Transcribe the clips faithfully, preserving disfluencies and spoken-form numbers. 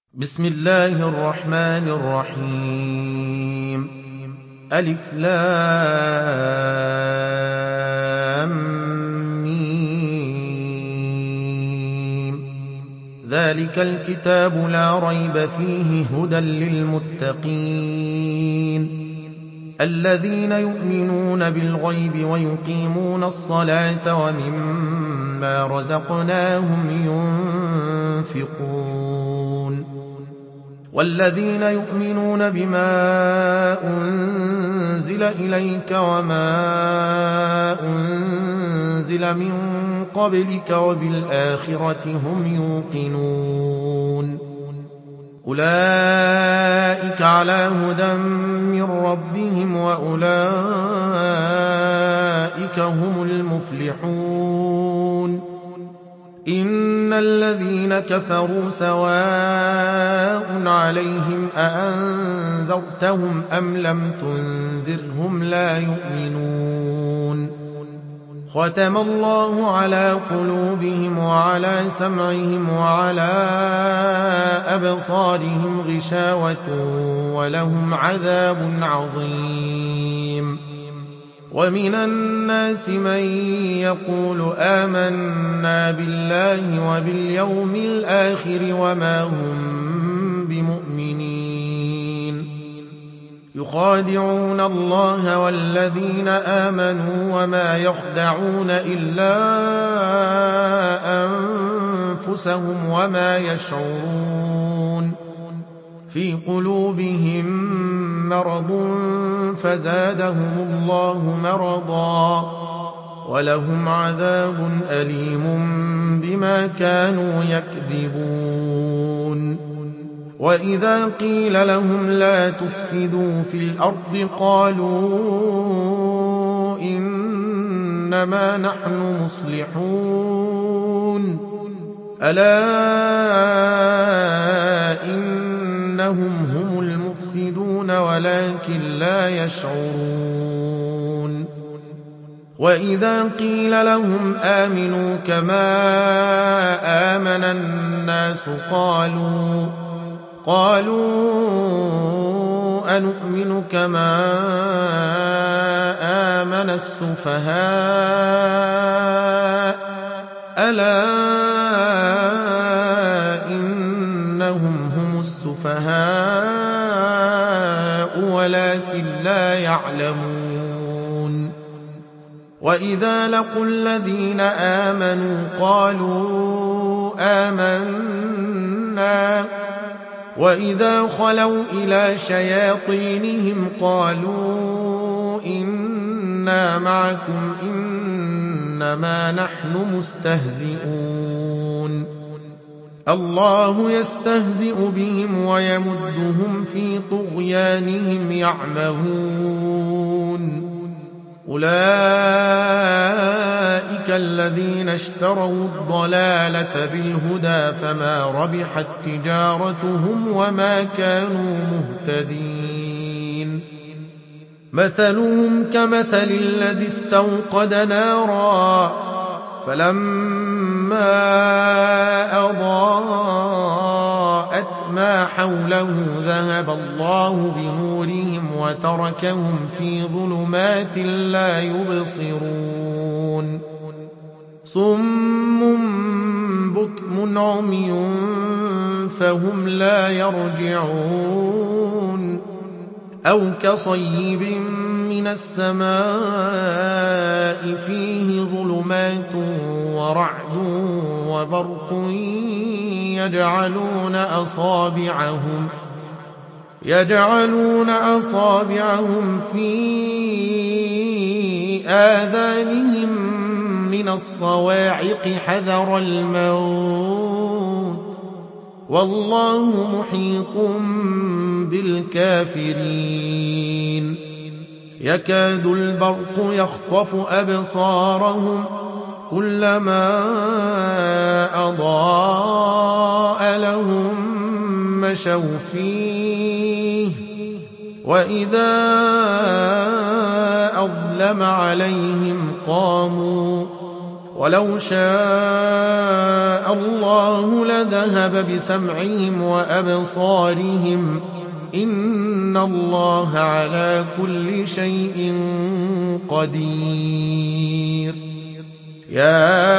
بسم الله الرحمن الرحيم ألف لام ميم ذلك الكتاب لا ريب فيه هدى للمتقين الذين يؤمنون بالغيب ويقيمون الصلاة ومما رزقناهم ينفقون والذين يؤمنون بما أنزل إليك وما أنزل من قبلك وبالآخرة هم يوقنون أولئك على هدى من ربهم وأولئك هم المفلحون إن الذين كفروا سواء عليهم أأنذرتهم أم لم تنذرهم لا يؤمنون ختم الله على قلوبهم وعلى سمعهم وعلى أبصارهم غشاوة ولهم عذاب عظيم ومن الناس من يقول آمنا بالله وباليوم الآخر وما هم بمؤمنين يخادعون الله والذين آمنوا وما يخدعون إلا أنفسهم وما يشعرون في قلوبهم مرض فزادهم الله مرضا ولهم عذاب أليم بما كانوا يكذبون وإذا قيل لهم لا تفسدوا في الأرض قالوا إنما نحن مصلحون ألا إنهم هم المفسدون ولكن لا يشعرون وإذا قيل لهم آمنوا كما آمن الناس قالوا قالوا أنؤمن كما آمن السفهاء ألا إنهم هم السفهاء ولكن لا يعلمون وإذا لقوا الذين آمنوا قالوا آمنا وإذا خلوا إلى شياطينهم قالوا إنا معكم إنما نحن مستهزئون الله يستهزئ بهم ويمدهم في طغيانهم يعمهون أولئك الذين اشتروا الضلالة بالهدى فما ربحت تجارتهم وما كانوا مهتدين مثلهم كمثل الذي استوقد نارا فلما أضاءت ما حوله ذهب الله بنورهم وتركهم في ظلمات لا يبصرون صم بكم عمي فهم لا يرجعون أو كصيب من السماء فيه ظلمات ورعد وبرق يجعلون أصابعهم يجعلون أصابعهم في آذانهم من الصواعق حذر الموت والله محيط بالكافرين يكاد البرق يخطف أبصارهم كلما أضاء لهم مشوا فيه وإذا أظلم عليهم قاموا ولو شاء الله لذهب بسمعهم وأبصارهم إن الله على كل شيء قدير. يا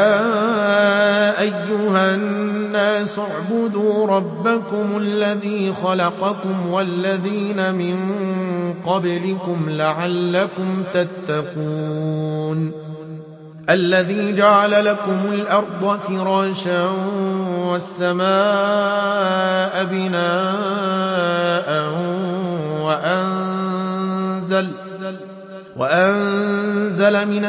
أيها الناس اعبدوا ربكم الذي خلقكم والذين من قبلكم لعلكم تتقون الذي جعل لكم الأرض فراشا والسماء بناء وأنزل, وأنزل من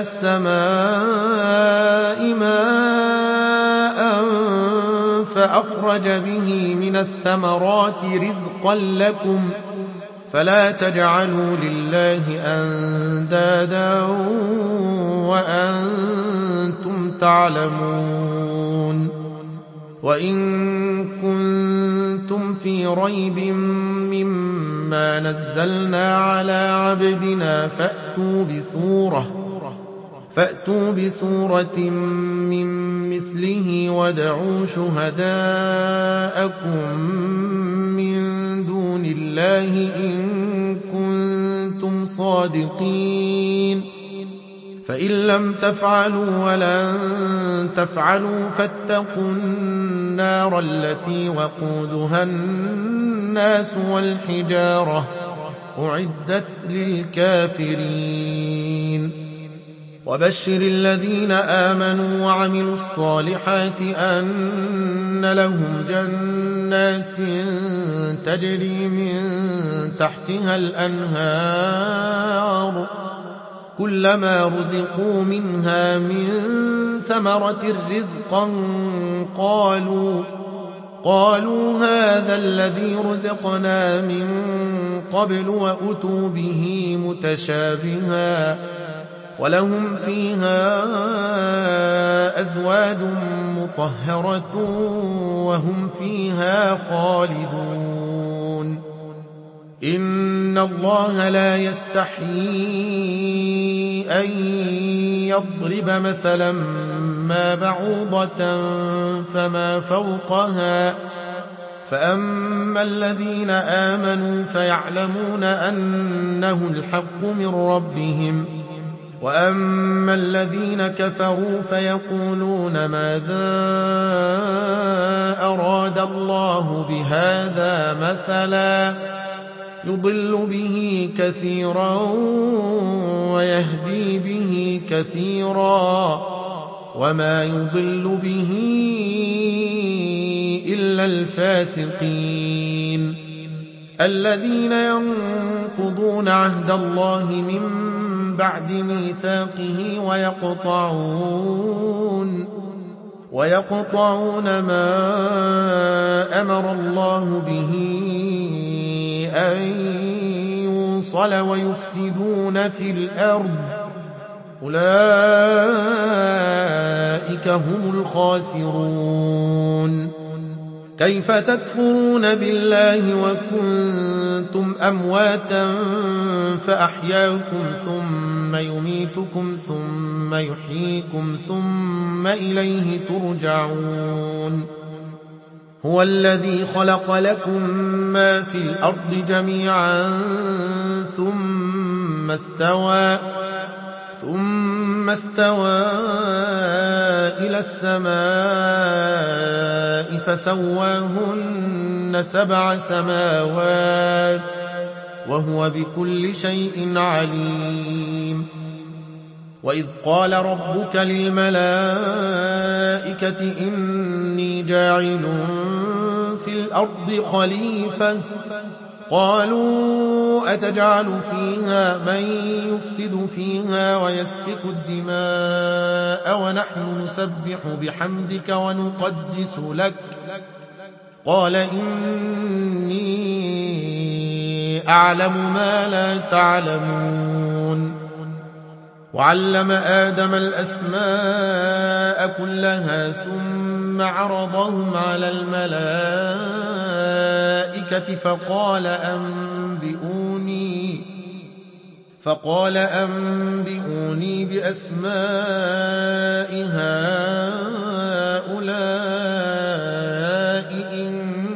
السماء ماء فأخرج به من الثمرات رزقا لكم فلا تجعلوا لله أندادا وأنتم تعلمون. وإن كنتم في ريب مما نزلنا على عبدنا فأتوا بسورة, فأتوا بسورة من مثله وادعوا شهداءكم من دون الله إن كنتم صادقين فإن لم تفعلوا ولن تفعلوا فاتقوا النار التي وقودها الناس والحجارة أعدت للكافرين. وبشر الذين آمنوا وعملوا الصالحات أن لهم جنات تجري من تحتها الأنهار كلما رزقوا منها من ثمرة رزقا قالوا قالوا هذا الذي رزقنا من قبل وأتوا به متشابها ولهم فيها أزواج مطهرة وهم فيها خالدون. إن الله لا يستحيي أن يضرب مثلا ما بعوضة فما فوقها فأما الذين آمنوا فيعلمون أنه الحق من ربهم وأما الذين كفروا فيقولون ماذا أراد الله بهذا مثلا يضل به كثيرا ويهدي به كثيرا وما يضل به إلا الفاسقين الذين ينقضون عهد الله من بعد ميثاقه ويقطعون ويقطعون ما أمر الله به أن يوصل ويفسدون في الأرض أولئك هم الخاسرون. كيف تكفرون بالله وكنتم أمواتا فأحياكم ثم يميتكم ثم يحييكم ثم إليه ترجعون. هو الذي خلق لكم ما في الأرض جميعا ثم استوى ثم استوى إلى السماء فسواهن سبع سماوات وهو بكل شيء عليم. وإذ قال ربك للملائكة إني جاعل في الأرض خليفة قالوا أتجعل فيها من يفسد فيها ويسفك الدماء ونحن نسبح بحمدك ونقدس لك قال إني أعلم ما لا تعلمون. وعلم آدم الأسماء كلها ثم عرضهم على الملائكة فقال أنبئوني فقال أنبئوني بأسماء هؤلاء إن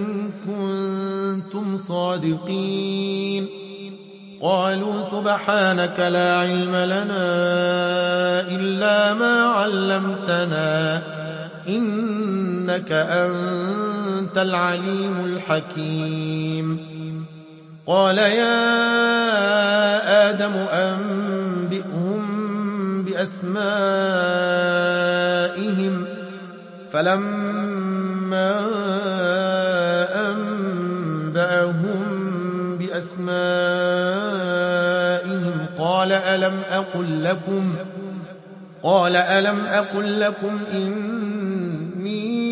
كنتم صادقين. قالوا سبحانك لا علم لنا إلا ما علمتنا إنك أنت العليم الحكيم. قال يا آدم أنبئهم بأسمائهم فلما أنبأهم بأسمائهم قال ألم أقل لكم قال ألم أقل لكم إني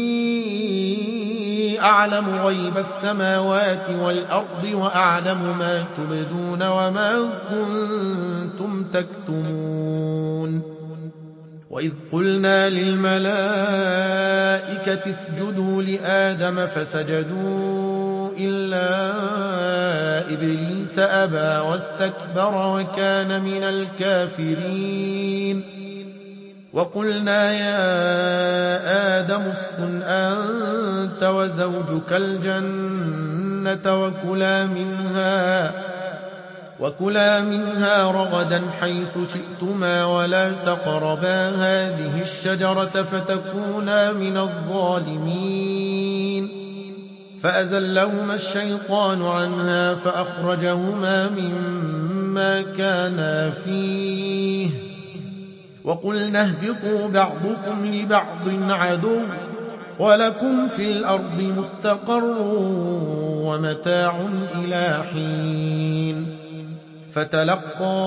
أعلم غيب السماوات والأرض وأعلم ما تبدون وما كنتم تكتمون. وإذ قلنا للملائكة اسجدوا لآدم فسجدوا إلا إبليس أبى واستكبر وكان من الكافرين. وقلنا يا آدم اسكن أنت وزوجك الجنة وكلا منها وكلا منها رغدا حيث شئتما ولا تقربا هذه الشجرة فتكونا من الظالمين. فأزلهما الشيطان عنها فأخرجهما مما كانا فيه وقلنا اهبطوا بعضكم لبعض عدو ولكم في الأرض مستقر ومتاع إلى حين. فتلقى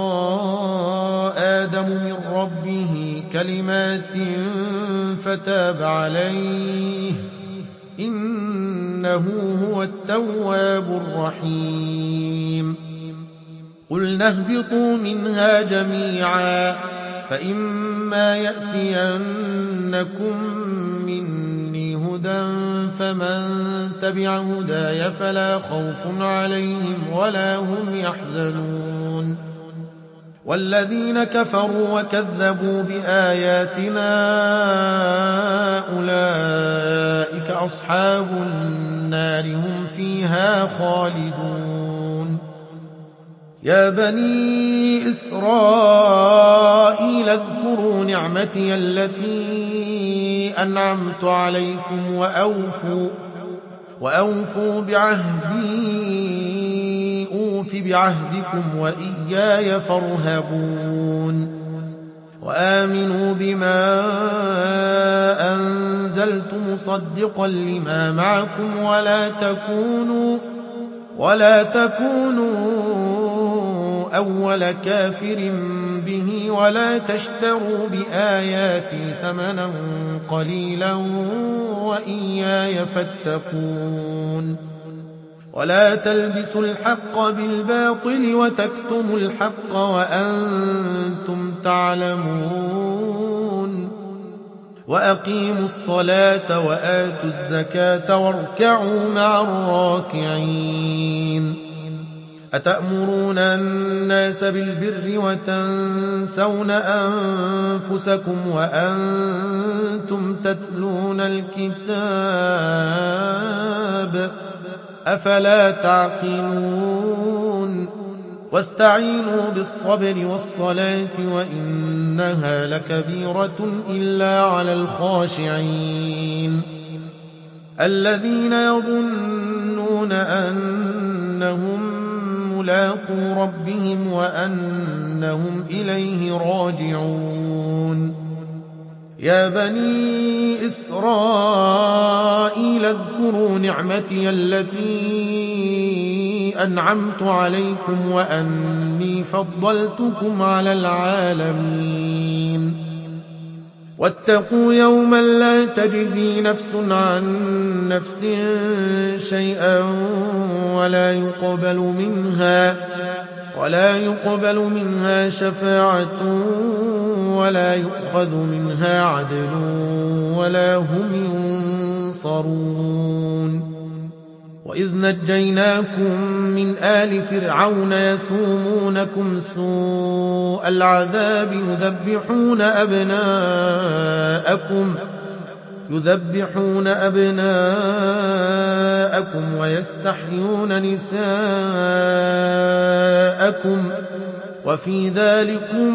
آدم من ربه كلمات فتاب عليه إنه هو التواب الرحيم. قلنا اهبطوا منها جميعا فإما يأتينكم مني هدى فمن تبع هداي فلا خوف عليهم ولا هم يحزنون. والذين كفروا وكذبوا بآياتنا أولئك أصحاب النار هم فيها خالدون. يا بني إسرائيل اذكروا نعمتي التي أنعمت عليكم وأوفوا, وأوفوا بعهدي أوف بعهدكم وإياي فارهبون. وآمنوا بما أنزلت مصدقا لما معكم ولا تكونوا ولا تكونوا أول كافر به ولا تشتروا بآياتي ثمنا قليلا وإياي فاتقون. ولا تلبسوا الحق بالباطل وتكتموا الحق وأنتم تعلمون. وأقيموا الصلاة وآتوا الزكاة واركعوا مع الراكعين. أتأمرون الناس بالبر وتنسون أنفسكم وأنتم تتلون الكتاب أفلا تعقلون. واستعينوا بالصبر والصلاة وإنها لكبيرة إلا على الخاشعين الذين يظنون أنهم ملاقو ربهم وأنهم إليه راجعون. يا بني إسرائيل اذكروا نعمتي التي أنعمت عليكم وأني فضلتكم على العالمين. واتقوا يوما لا تجزي نفس عن نفس شيئا ولا يقبل منها ولا يقبل منها شفاعة ولا يؤخذ منها عدل ولا هم ينصرون. وإذ نجيناكم من آل فرعون يسومونكم سوء العذاب يذبحون أبناءكم يذبحون أبناءكم ويستحيون نساءكم وفي ذلكم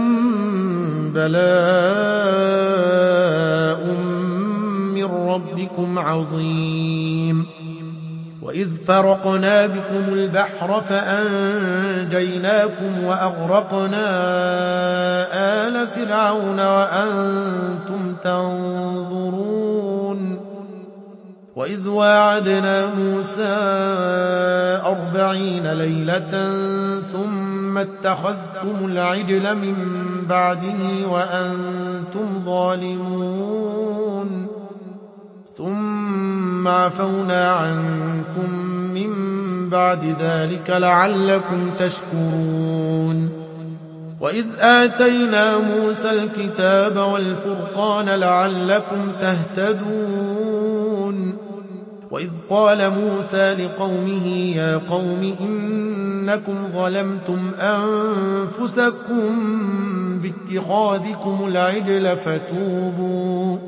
بلاء من ربكم عظيم. وإذ فرقنا بكم البحر فأنجيناكم وأغرقنا آل فرعون وأنتم تنظرون. وإذ واعدنا موسى أربعين ليلة ثم اتخذتم العجل من بعده وأنتم ظالمون ثم عفونا عنكم من بعد ذلك لعلكم تشكرون. وإذ آتينا موسى الكتاب والفرقان لعلكم تهتدون. وإذ قال موسى لقومه يا قوم إنكم ظلمتم أنفسكم باتخاذكم العجل فتوبوا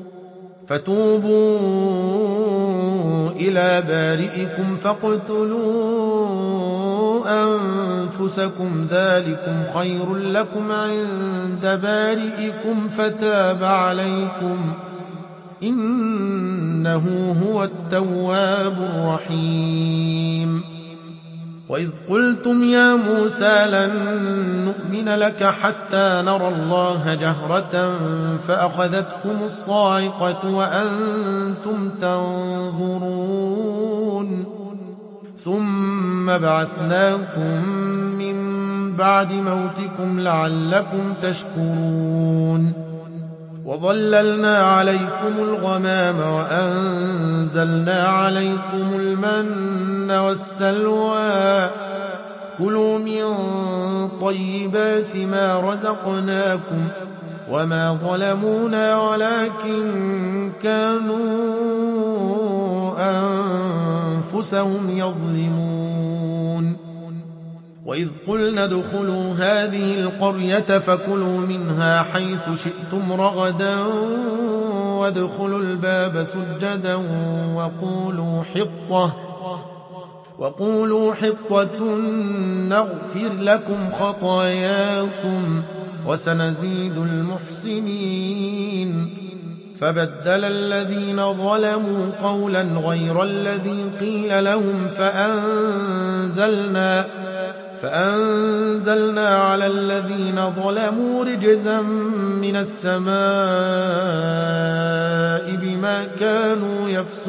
فتوبوا إلى بارئكم فاقتلوا أنفسكم ذلكم خير لكم عند بارئكم فتاب عليكم إنه هو التواب الرحيم. وإذ قلتم يا موسى لن نؤمن لك حتى نرى الله جهرة فأخذتكم الصاعقة وأنتم تنظرون ثم بعثناكم من بعد موتكم لعلكم تشكرون. وظللنا عليكم الغمام وأنزلنا عليكم المن والسلوى كلوا من طيبات ما رزقناكم وما ظلمونا ولكن كانوا أنفسهم يظلمون. وإذ قلنا ادخلوا هذه القرية فكلوا منها حيث شئتم رغدا وادخلوا الباب سجدا وقولوا حطة وقولوا حطة نغفر لكم خطاياكم وسنزيد المحسنين. فبدل الذين ظلموا قولا غير الذي قيل لهم فأنزلنا فأنزلنا على الذين ظلموا رجزا من السماء بما كانوا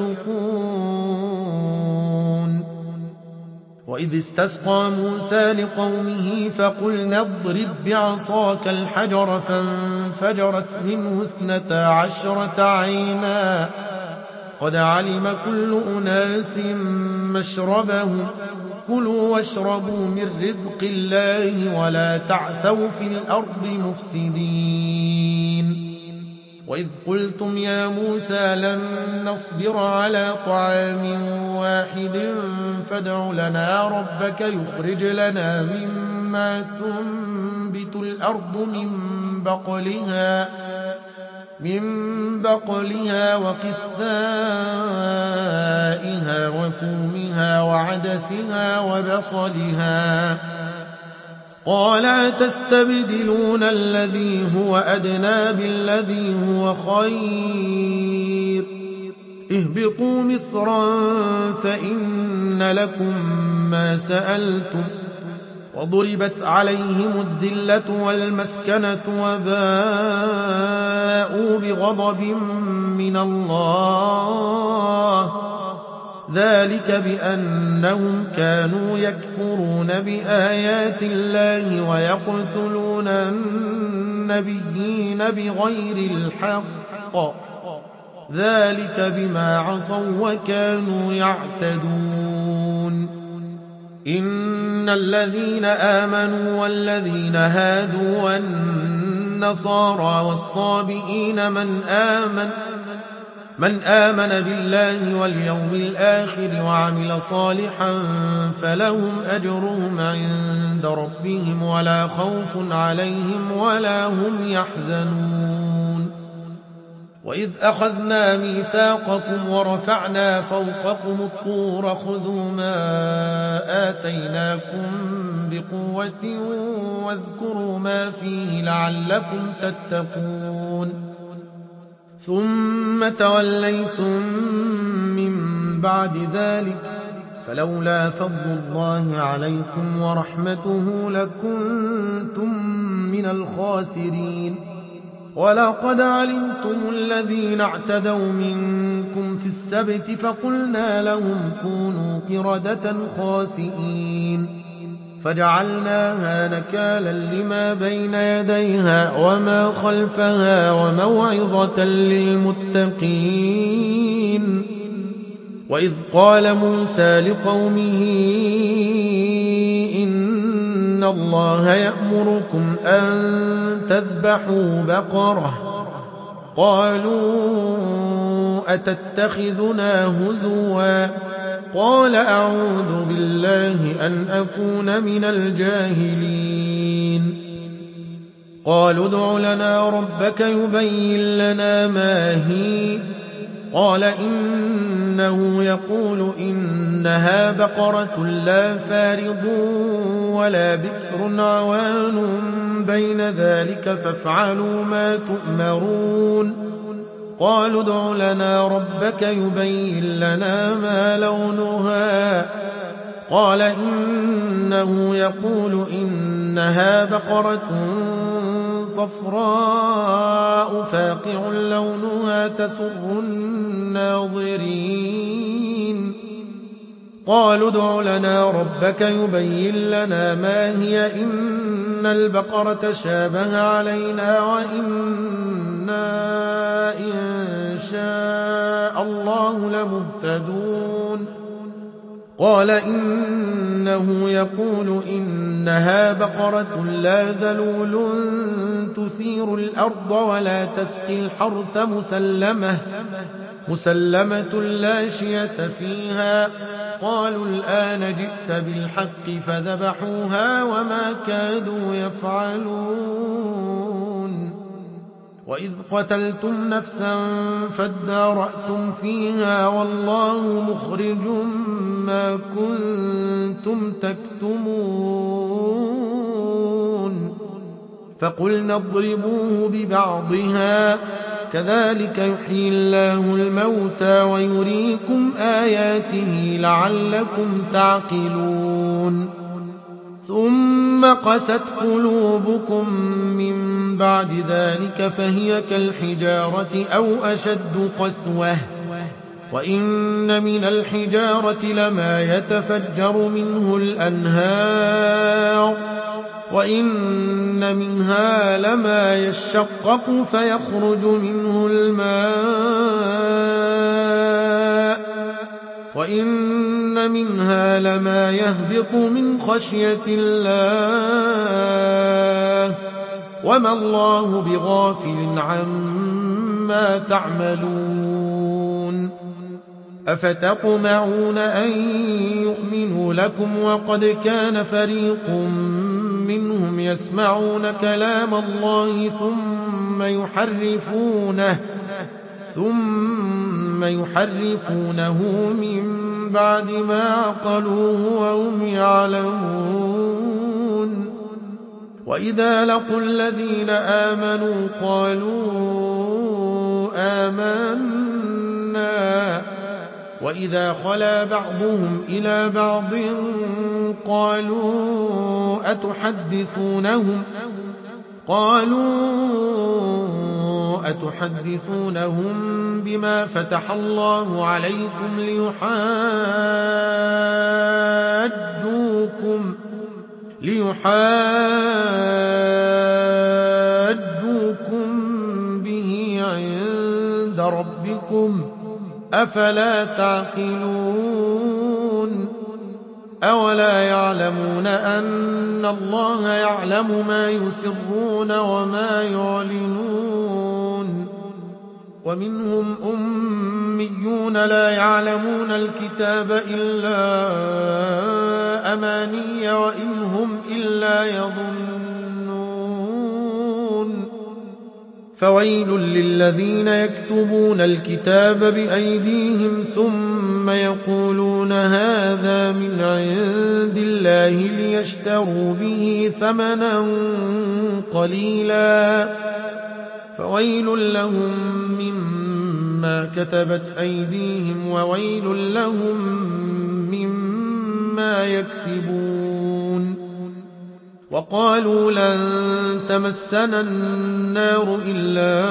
يفسقون. وإذ استسقى موسى لقومه فقلنا اضرب بعصاك الحجر فانفجرت منه اثنتا عشرة عينا قد علم كل أناس مشربهم كلوا واشربوا من رزق الله ولا تعثوا في الأرض مفسدين. وإذ قلتم يا موسى لن نصبر على طعام واحد فادع لنا ربك يخرج لنا مما تنبت الأرض من بقلها من بقلها وقثائها وفومها وعدسها وبصلها قال أتستبدلون الذي هو أدنى بالذي هو خير اهبطوا مصرا فإن لكم ما سألتم وضربت عليهم الذلة والمسكنة وباءوا بغضب من الله ذلك بأنهم كانوا يكفرون بآيات الله ويقتلون النبيين بغير الحق ذلك بما عصوا وكانوا يعتدون. إن الذين آمنوا والذين هادوا والنصارى والصابئين من آمن من آمن بالله واليوم الآخر وعمل صالحا فلهم أجرهم عند ربهم ولا خوف عليهم ولا هم يحزنون وإذ أخذنا ميثاقكم ورفعنا فوقكم الطور خذوا ما آتيناكم بقوة واذكروا ما فيه لعلكم تتقون ثم توليتم من بعد ذلك فلولا فضل الله عليكم ورحمته لكنتم من الخاسرين ولقد علمتم الذين اعتدوا منكم في السبت فقلنا لهم كونوا قردة خاسئين فجعلناها نكالا لما بين يديها وما خلفها وموعظة للمتقين وإذ قال موسى لقومه إن الله يأمركم أن تذبحوا بقرة قالوا أتتخذنا هزوا قال أعوذ بالله أن أكون من الجاهلين قالوا ادع لنا ربك يبين لنا ما هي قال إنه يقول إنها بقرة لا فارض ولا بكر عوان بين ذلك فافعلوا ما تؤمرون قالوا ادع لنا ربك يبين لنا ما لونها قال إنه يقول إنها بقرة صفراء فاقع لونها تسر الناظرين قالوا ادع لنا ربك يبين لنا ما هي إن البقرة شابه علينا وإنا إن شاء الله لمهتدون قال إنه يقول إنها بقرة لا ذلول تثير الأرض ولا تسقي الحرث مسلمة مسلمة لا شية فيها قالوا الآن جئت بالحق فذبحوها وما كادوا يفعلون وإذ قتلتم نفسا فادارأتم فيها والله مخرج ما كنتم تكتمون فقلنا اضربوه ببعضها كذلك يحيي الله الموتى ويريكم آياته لعلكم تعقلون ثم قست قلوبكم من بعد ذلك فهي كالحجارة أو أشد قسوة وإن من الحجارة لما يتفجر منه الأنهار وإن منها لما يشقق فيخرج منه الماء وإن منها لما يهبط من خشية الله وما الله بغافل عما تعملون أفتطمعون أن يؤمنوا لكم وقد كان فريق منهم يسمعون كلام الله ثم يحرفونه ثم يحرفونه من بعد ما عقلوه وهم يعلمون وإذا لقوا الذين آمنوا قالوا آمنا وإذا خلا بعضهم إلى بعض قالوا أتحدثونهم قالوا أتحدثونهم بما فتح الله عليكم ليحاجوكم ليحاجوكم به عند ربكم أفلا تعقلون أولا يعلمون أن الله يعلم ما يسرون وما يعلنون ومنهم أميون لا يعلمون الكتاب إلا أماني وإن هم إلا يظنون فويل للذين يكتبون الكتاب بأيديهم ثم يقولون هذا من عند الله ليشتروا به ثمنا قليلا فويل لهم مما كتبت أيديهم وويل لهم مما يكسبون وقالوا لن تمسنا النار إلا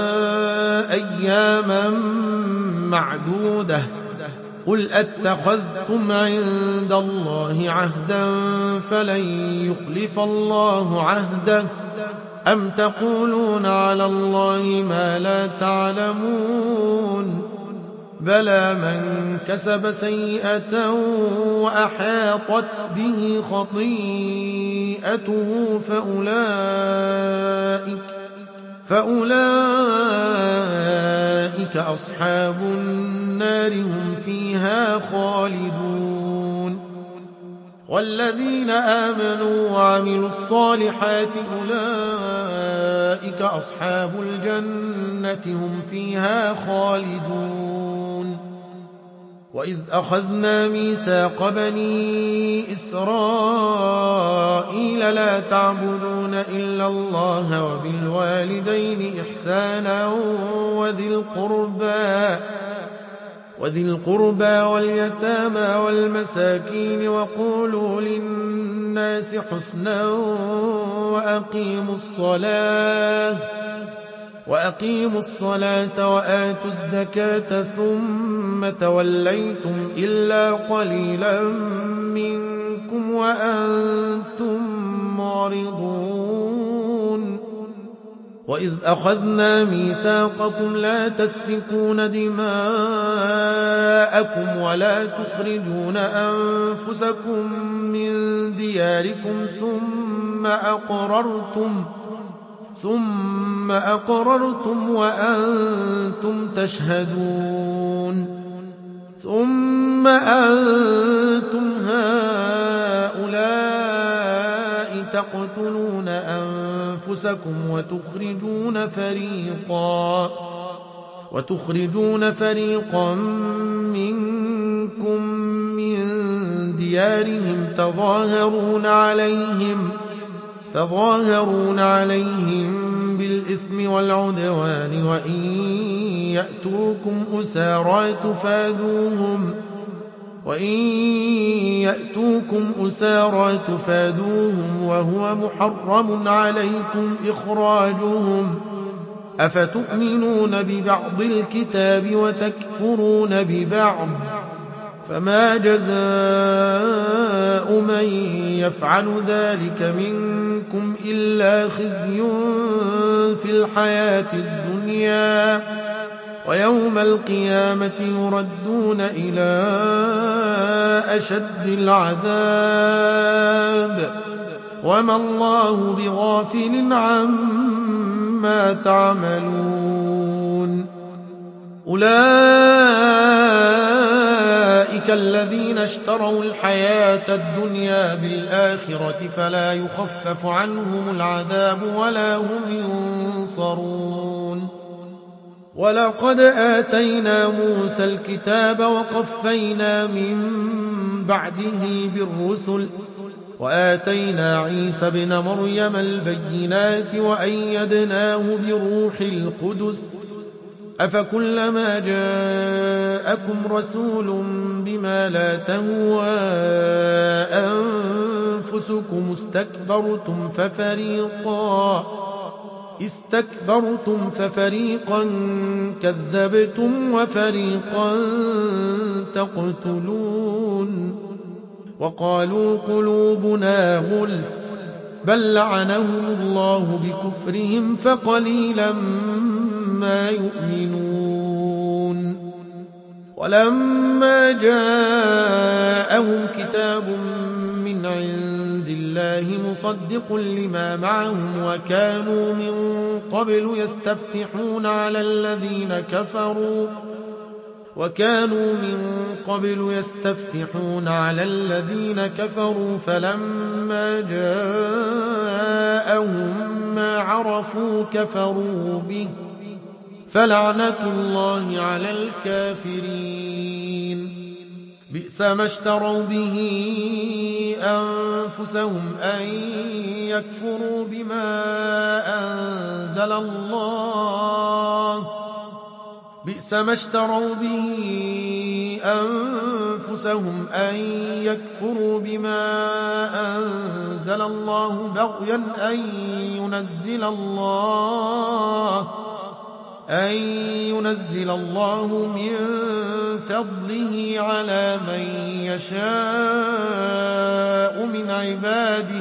أياما معدودة قل أتخذتم عند الله عهدا فلن يخلف الله عهده أم تقولون على الله ما لا تعلمون بلى من كسب سيئة وأحاطت به خطيئته فأولئك, فأولئك أصحاب النار هم فيها خالدون والذين آمنوا وعملوا الصالحات أولئك أصحاب الجنة هم فيها خالدون وإذ أخذنا ميثاق بني إسرائيل لا تعبدون إلا الله وبالوالدين إحسانا وذي القربى وذي القربى واليتامى والمساكين وقولوا للناس حسنا وأقيموا الصلاة وأقيموا الصلاة وآتوا الزكاة ثم توليتم إلا قليلا منكم وأنتم معرضون وإذ أخذنا ميثاقكم لا تسفكون دماءكم ولا تخرجون أنفسكم من دياركم ثم أقررتم ثم أقررتم وأنتم تشهدون ثم أنتم هؤلاء تقتلون أنفسكم وتخرجون فريقا وتخرجون فريقا منكم من ديارهم تظاهرون عليهم تظاهرون عليهم بالإثم والعدوان وإن يأتوكم أسارى تفادوهم وإن يأتوكم أسارى تفادوهم وهو محرم عليكم إخراجهم أفتؤمنون ببعض الكتاب وتكفرون ببعض فما جزاء من يفعل ذلك منكم إلا خزي في الحياة الدنيا ويوم القيامة يردون إلى أشد العذاب وما الله بغافل عما تعملون أولئك الذين اشتروا الحياة الدنيا بالآخرة فلا يخفف عنهم العذاب ولا هم ينصرون ولقد آتينا موسى الكتاب وقفينا من بعده بالرسل وآتينا عيسى ابن مريم البينات وأيدناه بروح القدس أفكلما جاءكم رسول بما لا تهوى أنفسكم استكبرتم ففريقا استكبرتم ففريقا كذبتم وفريقا تقتلون وقالوا قلوبنا غلف بل لعنهم الله بكفرهم فقليلا ما يؤمنون ولما جاءهم كتاب من عند الله مصدق لما معهم وكانوا من قبل يستفتحون على الذين كفروا وكانوا من قبل يستفتحون على الذين كفروا فلما جاءهم ما عرفوا كفروا به فلعنة الله على الكافرين بئس ما اشتروا به أنفسهم أن يكفروا بما أنزل الله بئس ما اشتروا به أنفسهم أن يكفروا بما أنزل الله بغيا أن ينزل الله أن ينزل الله من فضله على من يشاء من عباده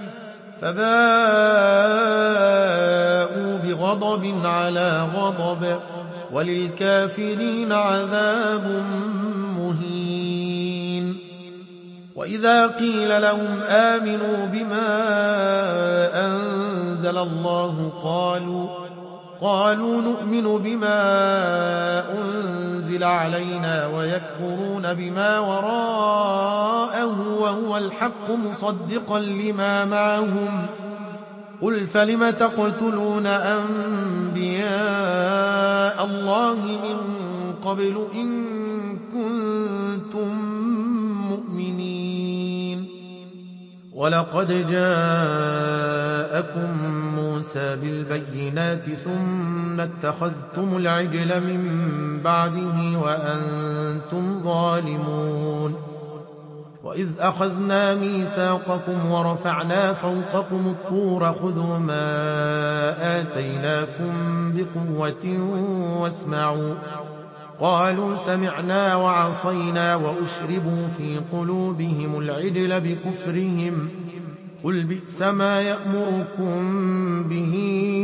فباءوا بغضب على غضب وللكافرين عذاب مهين وإذا قيل لهم آمنوا بما أنزل الله قالوا قالوا نؤمن بما أنزل علينا ويكفرون بما وراءه وهو الحق مصدقا لما معهم قل فلم تقتلون أنبياء الله من قبل إن كنتم مؤمنين ولقد جاءكم موسى بالبينات ثم اتخذتم العجل من بعده وأنتم ظالمون وإذ أخذنا ميثاقكم ورفعنا فوقكم الطور خذوا ما آتيناكم بقوة واسمعوا قالوا سمعنا وعصينا وأشربوا في قلوبهم العجل بكفرهم قل بئس ما يأمركم به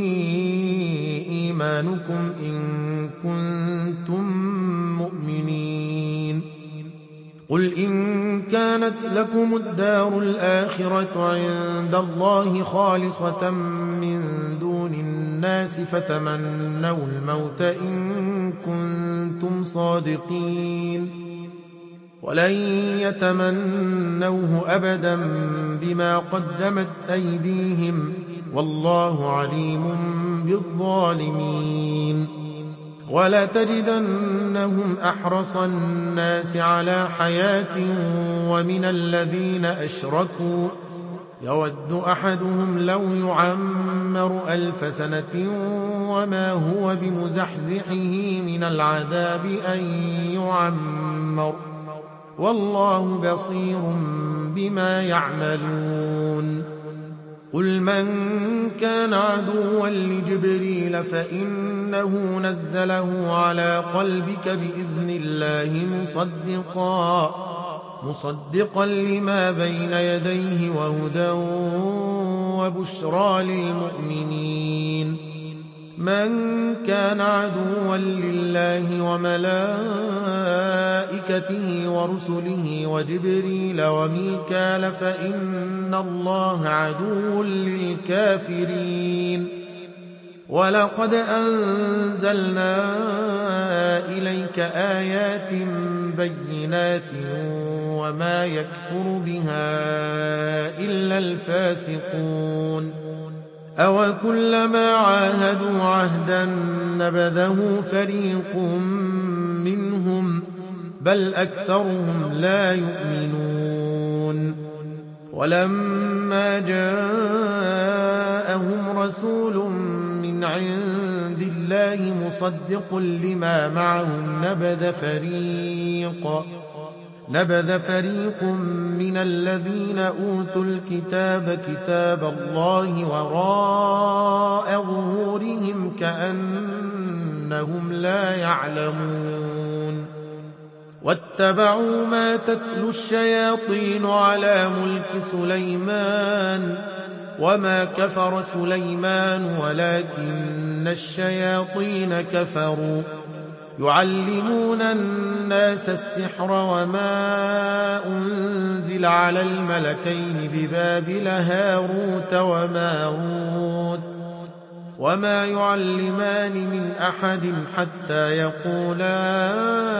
إيمانكم إن كنتم مؤمنين قل إن كانت لكم الدار الآخرة عند الله خالصة من دون الناس فتمنوا الموت إن كنتم صادقين ولن يتمنوه أبدا بما قدمت أيديهم والله عليم بالظالمين ولتجدنهم أحرص الناس على حياة ومن الذين أشركوا يود أحدهم لو يعمر ألف سنة وما هو بمزحزحه من العذاب أن يعمر والله بصير بما يعملون قل من كان عدوا لجبريل فإنه نزله على قلبك بإذن الله مصدقا مصدقا لما بين يديه وهدى وبشرى للمؤمنين من كان عدوا لله وملائكته ورسله وجبريل وميكال فإن الله عدو للكافرين ولقد أنزلنا إليك آيات بينات وما يكفر بها إلا الفاسقون أو كلما عاهدوا عهدا نبذه فريق منهم بل أكثرهم لا يؤمنون ولما جاءهم رسول من عند الله مصدق لما معهم نبذ فريق نبذ فريق من الذين أوتوا الكتاب كتاب الله وراء ظهورهم كأنهم لا يعلمون واتبعوا ما تتلو الشياطين على ملك سليمان وما كفر سليمان ولكن الشياطين كفروا يعلمون الناس السحر وما أنزل على الملكين ببابل هاروت وماروت وما يعلمان من أحد حتى يقولا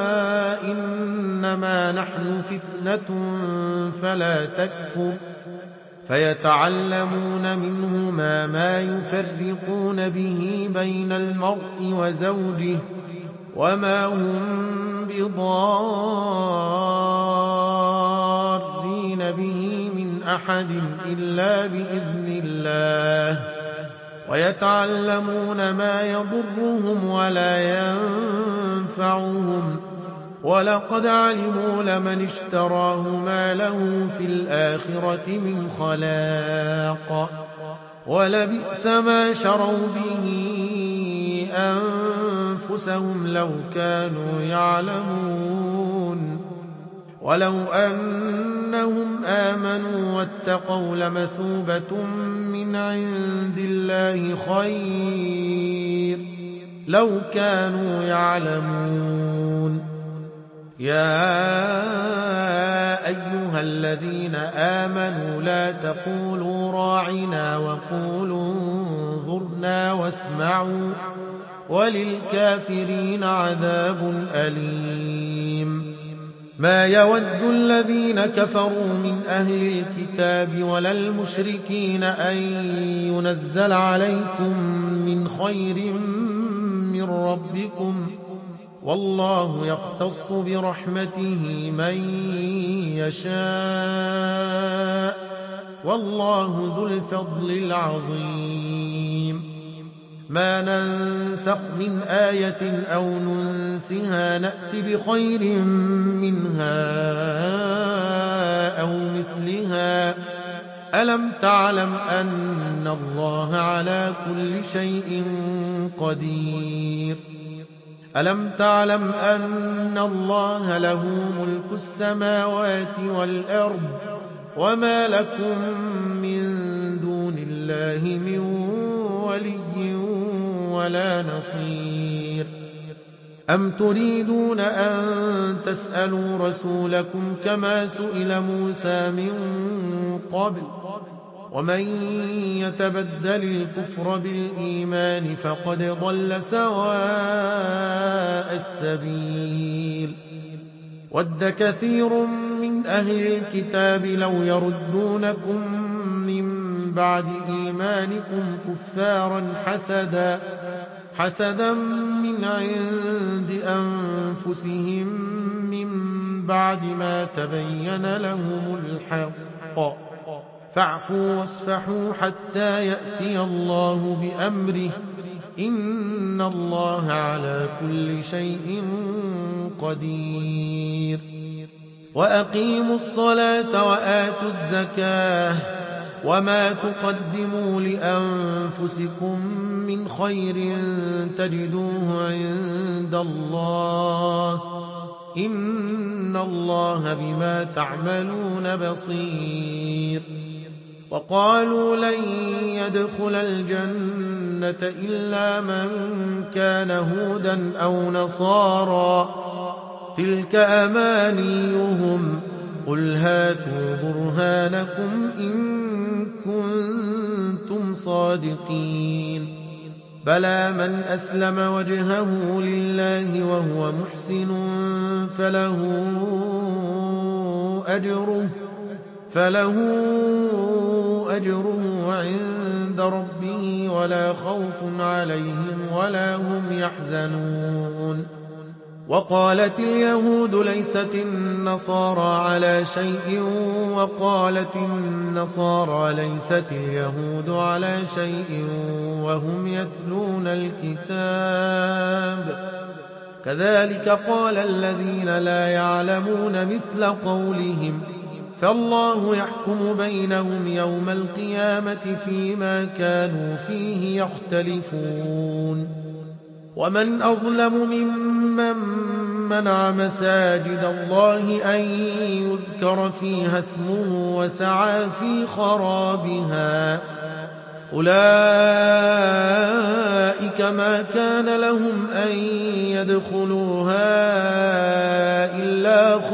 إنما نحن فتنة فلا تكفر فيتعلمون منهما ما يفرقون به بين المرء وزوجه وما هم بضارين به من أحد إلا بإذن الله ويتعلمون ما يضرهم ولا ينفعهم ولقد علموا لمن اشتراه ما له في الآخرة من خلاق ولبئس ما شروا به أنفسهم لو كانوا يعلمون ولو أنهم آمنوا واتقوا لمثوبة من عند الله خير لو كانوا يعلمون يا أيها الذين آمنوا لا تقولوا راعنا وقولوا انظرنا واسمعوا وللكافرين عذاب أليم ما يود الذين كفروا من أهل الكتاب ولا المشركين أن ينزل عليكم من خير من ربكم والله يختص برحمته من يشاء والله ذو الفضل العظيم ما ننسخ من آية أو ننسها نأت بخير منها أو مثلها ألم تعلم أن الله على كل شيء قدير ألم تعلم أن الله له ملك السماوات والأرض وما لكم من دون الله من ولي ولا نصير أم تريدون أن تسألوا رسولكم كما سئل موسى من قبل ومن يتبدل الكفر بالإيمان فقد ضل سواء السبيل ود كثير من أهل الكتاب لو يردونكم من بعد إيمانكم كفارا حسدا حسدا من عند أنفسهم من بعد ما تبين لهم الحق فاعفوا واصفحوا حتى يأتي الله بأمره إن الله على كل شيء قدير وأقيموا الصلاة وآتوا الزكاة وما تقدموا لأنفسكم من خير تجدوه عند الله إن الله بما تعملون بصير وقالوا لن يدخل الجنة إلا من كان هودا أو نصارى تلك أمانيهم قل هاتوا برهانكم إن كنتم صادقين بلى من أسلم وجهه لله وهو محسن فله أجره فله أجره عند ربه ولا خوف عليهم ولا هم يحزنون وقالت اليهود ليست النصارى على شيء وقالت النصارى ليست اليهود على شيء وهم يتلون الكتاب كذلك قال الذين لا يعلمون مثل قولهم فالله يحكم بينهم يوم القيامة فيما كانوا فيه يختلفون ومن أظلم ممن منع مساجد الله أن يذكر فيها اسمه وسعى في خرابها أولئك ما كان لهم أن يدخلوها إلا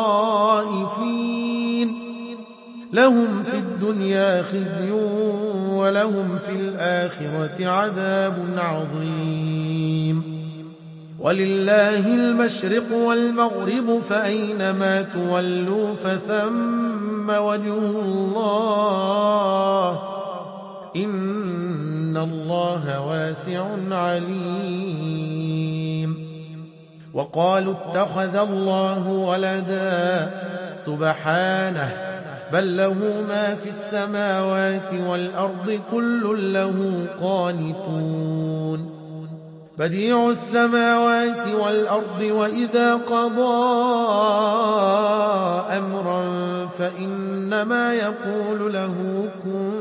خائفين لهم في الدنيا خزي ولهم في الآخرة عذاب عظيم. ولله المشرق والمغرب فأينما تولوا فثم وجه الله إن الله واسع عليم. وقالوا اتخذ الله ولدا سبحانه بل له ما في السماوات والأرض كل له قانتون بديع السماوات والأرض وإذا قضى أمرا فإنما يقول له كن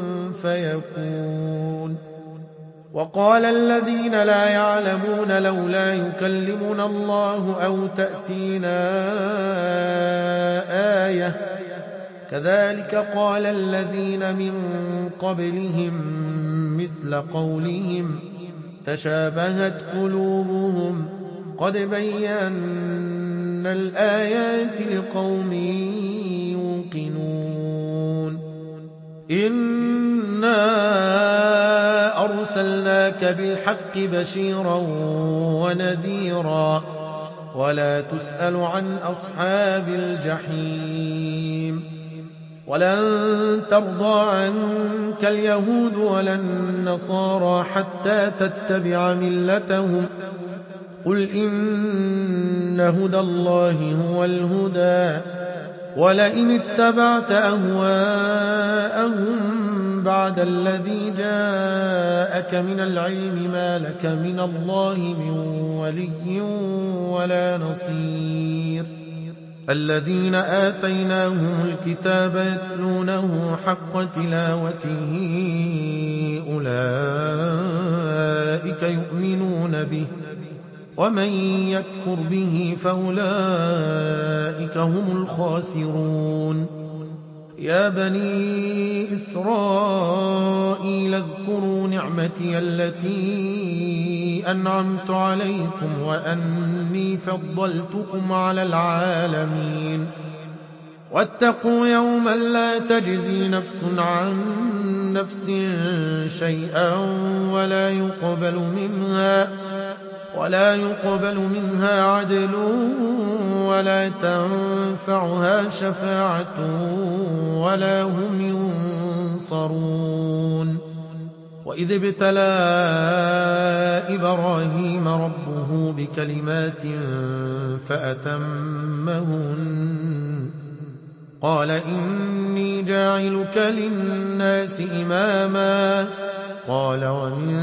فيكون. وقال الذين لا يعلمون لولا يكلمنا الله أو تأتينا آية كذلك قال الذين من قبلهم مثل قولهم تشابهت قلوبهم قد بينا الآيات لقوم يوقنون. إنا أرسلناك بالحق بشيرا ونذيرا ولا تسأل عن أصحاب الجحيم. ولن ترضى عنك اليهود ولا النصارى حتى تتبع ملتهم قل إن هدى الله هو الهدى ولئن اتبعت أهواءهم بعد الذي جاءك من العلم ما لك من الله من ولي ولا نصير. الذين آتيناهم الكتاب يتلونه حق تلاوته أولئك يؤمنون به ومن يكفر به فأولئك هم الخاسرون. يا بني إسرائيل اذكروا نعمتي التي أنعمت عليكم وأني فضلتكم على العالمين. واتقوا يوما لا تجزي نفس عن نفس شيئا ولا يقبل منها ولا يقبل منها عدل ولا تنفعها شفاعة ولا هم ينصرون. وإذ ابتلى إبراهيم ربه بكلمات فأتمهن قال إني جاعلك للناس إماما قال ومن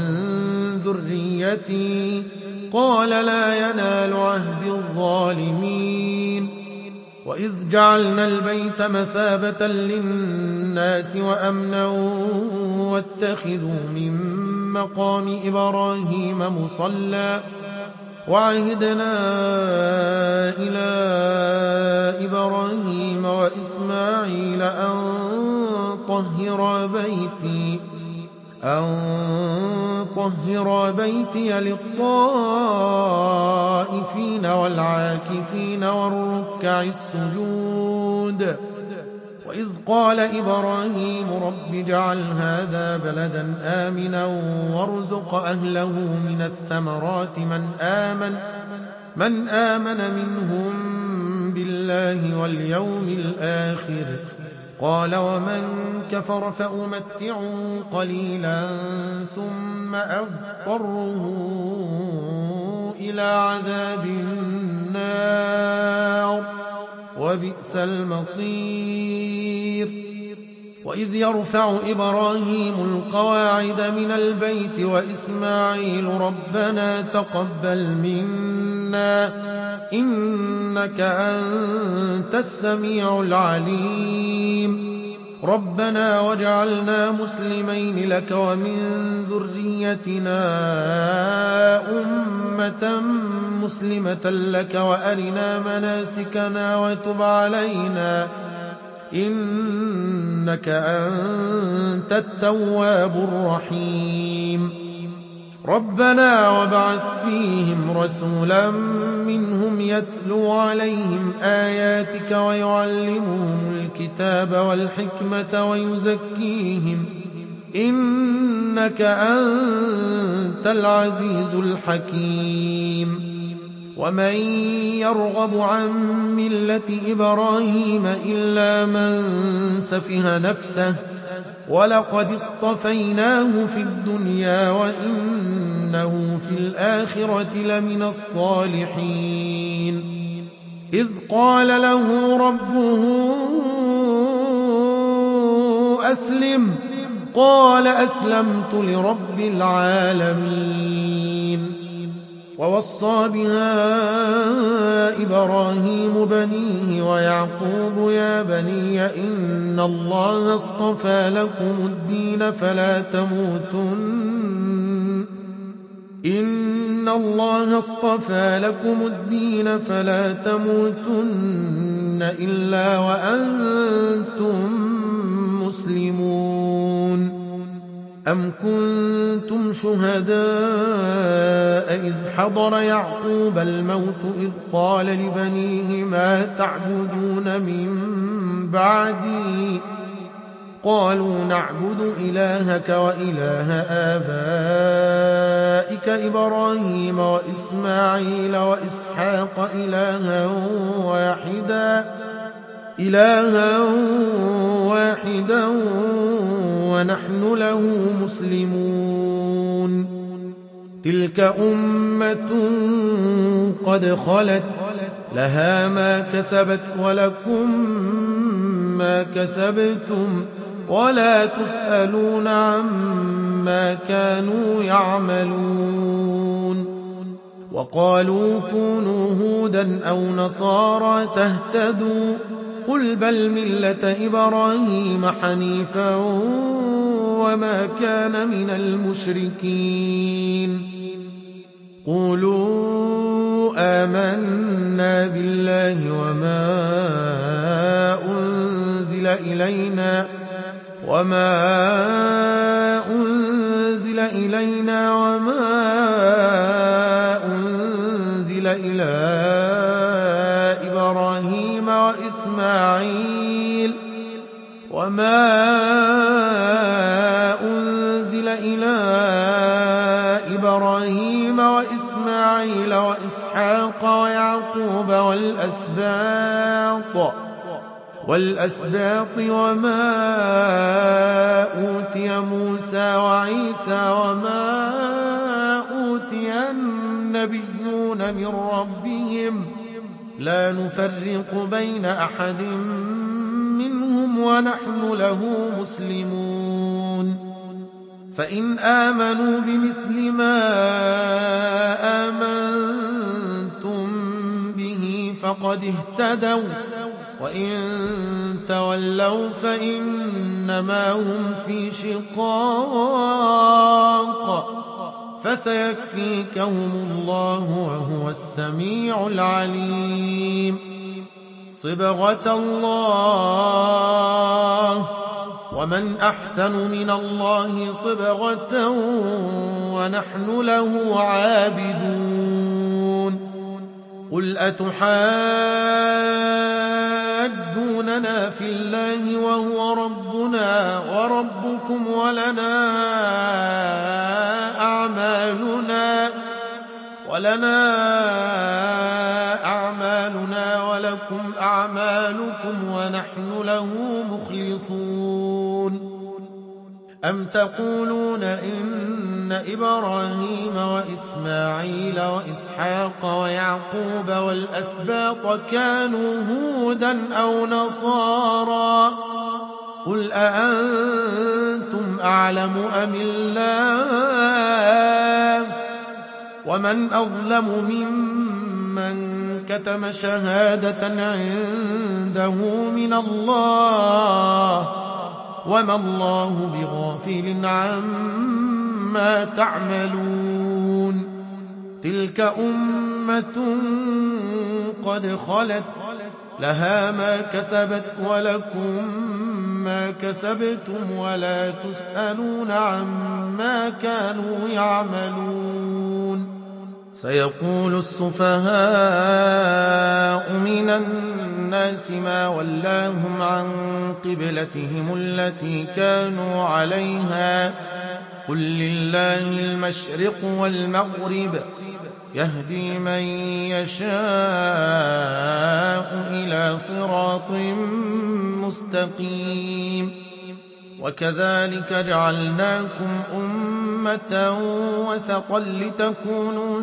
ذريتي قال لا ينال عهد الظالمين. وإذ جعلنا البيت مثابة للناس وأمنا واتخذوا من مقام إبراهيم مصلى وعهدنا إلى إبراهيم وإسماعيل أن طهر بيتي أن طهر بيتي للطائفين والعاكفين والركع السجود. وإذ قال إبراهيم رب اجعل هذا بلدا آمنا وارزق أهله من الثمرات من آمن من آمن منهم بالله واليوم الآخر قال ومن كفر فأمتعه قليلا ثم أضطره إلى عذاب النار وبئس المصير. وإذ يرفع إبراهيم القواعد من البيت وإسماعيل ربنا تقبل منا إنك أنت السميع العليم ربنا واجعلنا مسلمين لك ومن ذريتنا أمة مسلمة لك وأرنا مناسكنا وتب علينا إنك أنت التواب الرحيم. ربنا وابعث فيهم رسولا منهم يتلو عليهم آياتك ويعلمهم الكتاب والحكمة ويزكيهم إنك أنت العزيز الحكيم ومن يرغب عن ملة إبراهيم إلا من سفه نفسه ولقد اصطفيناه في الدنيا وإنه في الآخرة لمن الصالحين إذ قال له ربه أسلم قال أسلمت لرب العالمين ووصى بها إبراهيم بنيه ويعقوب يا بني إن الله اصطفى لكم الدين فلا تموتن إن الله اصطفى لكم الدين فلا تموتن إلا وأنتم مسلمون أم كنتم شهداء إذ حضر يعقوب الموت إذ قال لبنيه ما تعبدون من بعدي قالوا نعبد إلهك وإله آبائك إبراهيم وإسماعيل وإسحاق إلها واحدا إلها واحدا ونحن له مسلمون تلك أمة قد خلت لها ما كسبت ولكم ما كسبتم ولا تسألون عما كانوا يعملون وقالوا كونوا هودا أو نصارى تهتدوا قل بل ملة إبراهيم حنيفا وما كان من المشركين قولوا آمنا بالله وما أنزل إلينا وما أنزل إلينا وما أنزل إلى إبراهيم وإسماعيل وما أنزل إلى إبراهيم وإسماعيل وإسحاق ويعقوب والأسباط والأسباط وما أوتي موسى وعيسى وما أوتي النبيون من ربهم لا نفرق بين أحد منهم ونحن له مسلمون فإن آمنوا بمثل ما آمنتم به فقد اهتدوا وإن تولوا فإنما هم في شقاق فسيكفيكهم الله وهو السميع العليم صبغة الله ومن أحسن من الله صبغة ونحن له عابدون قل أتحاجوننا في الله وهو ربنا وربكم ولنا أعمالنا ولنا أعمالنا ولكم أعمالكم ونحن له مخلصون أم تقولون إن إبراهيم وإسماعيل وإسحاق ويعقوب والأسباط كانوا هودا أو نصارى قل أأنتم أعلم أم الله ومن أظلم ممن كتم شهادة عنده من الله وما الله بغافل عما تعملون تلك أمة قد خلت لها ما كسبت ولكم ما كسبتم ولا تسألون عما كانوا يعملون سيقول السفهاء من الناس ما ولاهم عن قبلتهم التي كانوا عليها قل لله المشرق والمغرب يهدي من يشاء إلى صراط مستقيم وكذلك جعلناكم أمة وسطا لتكونوا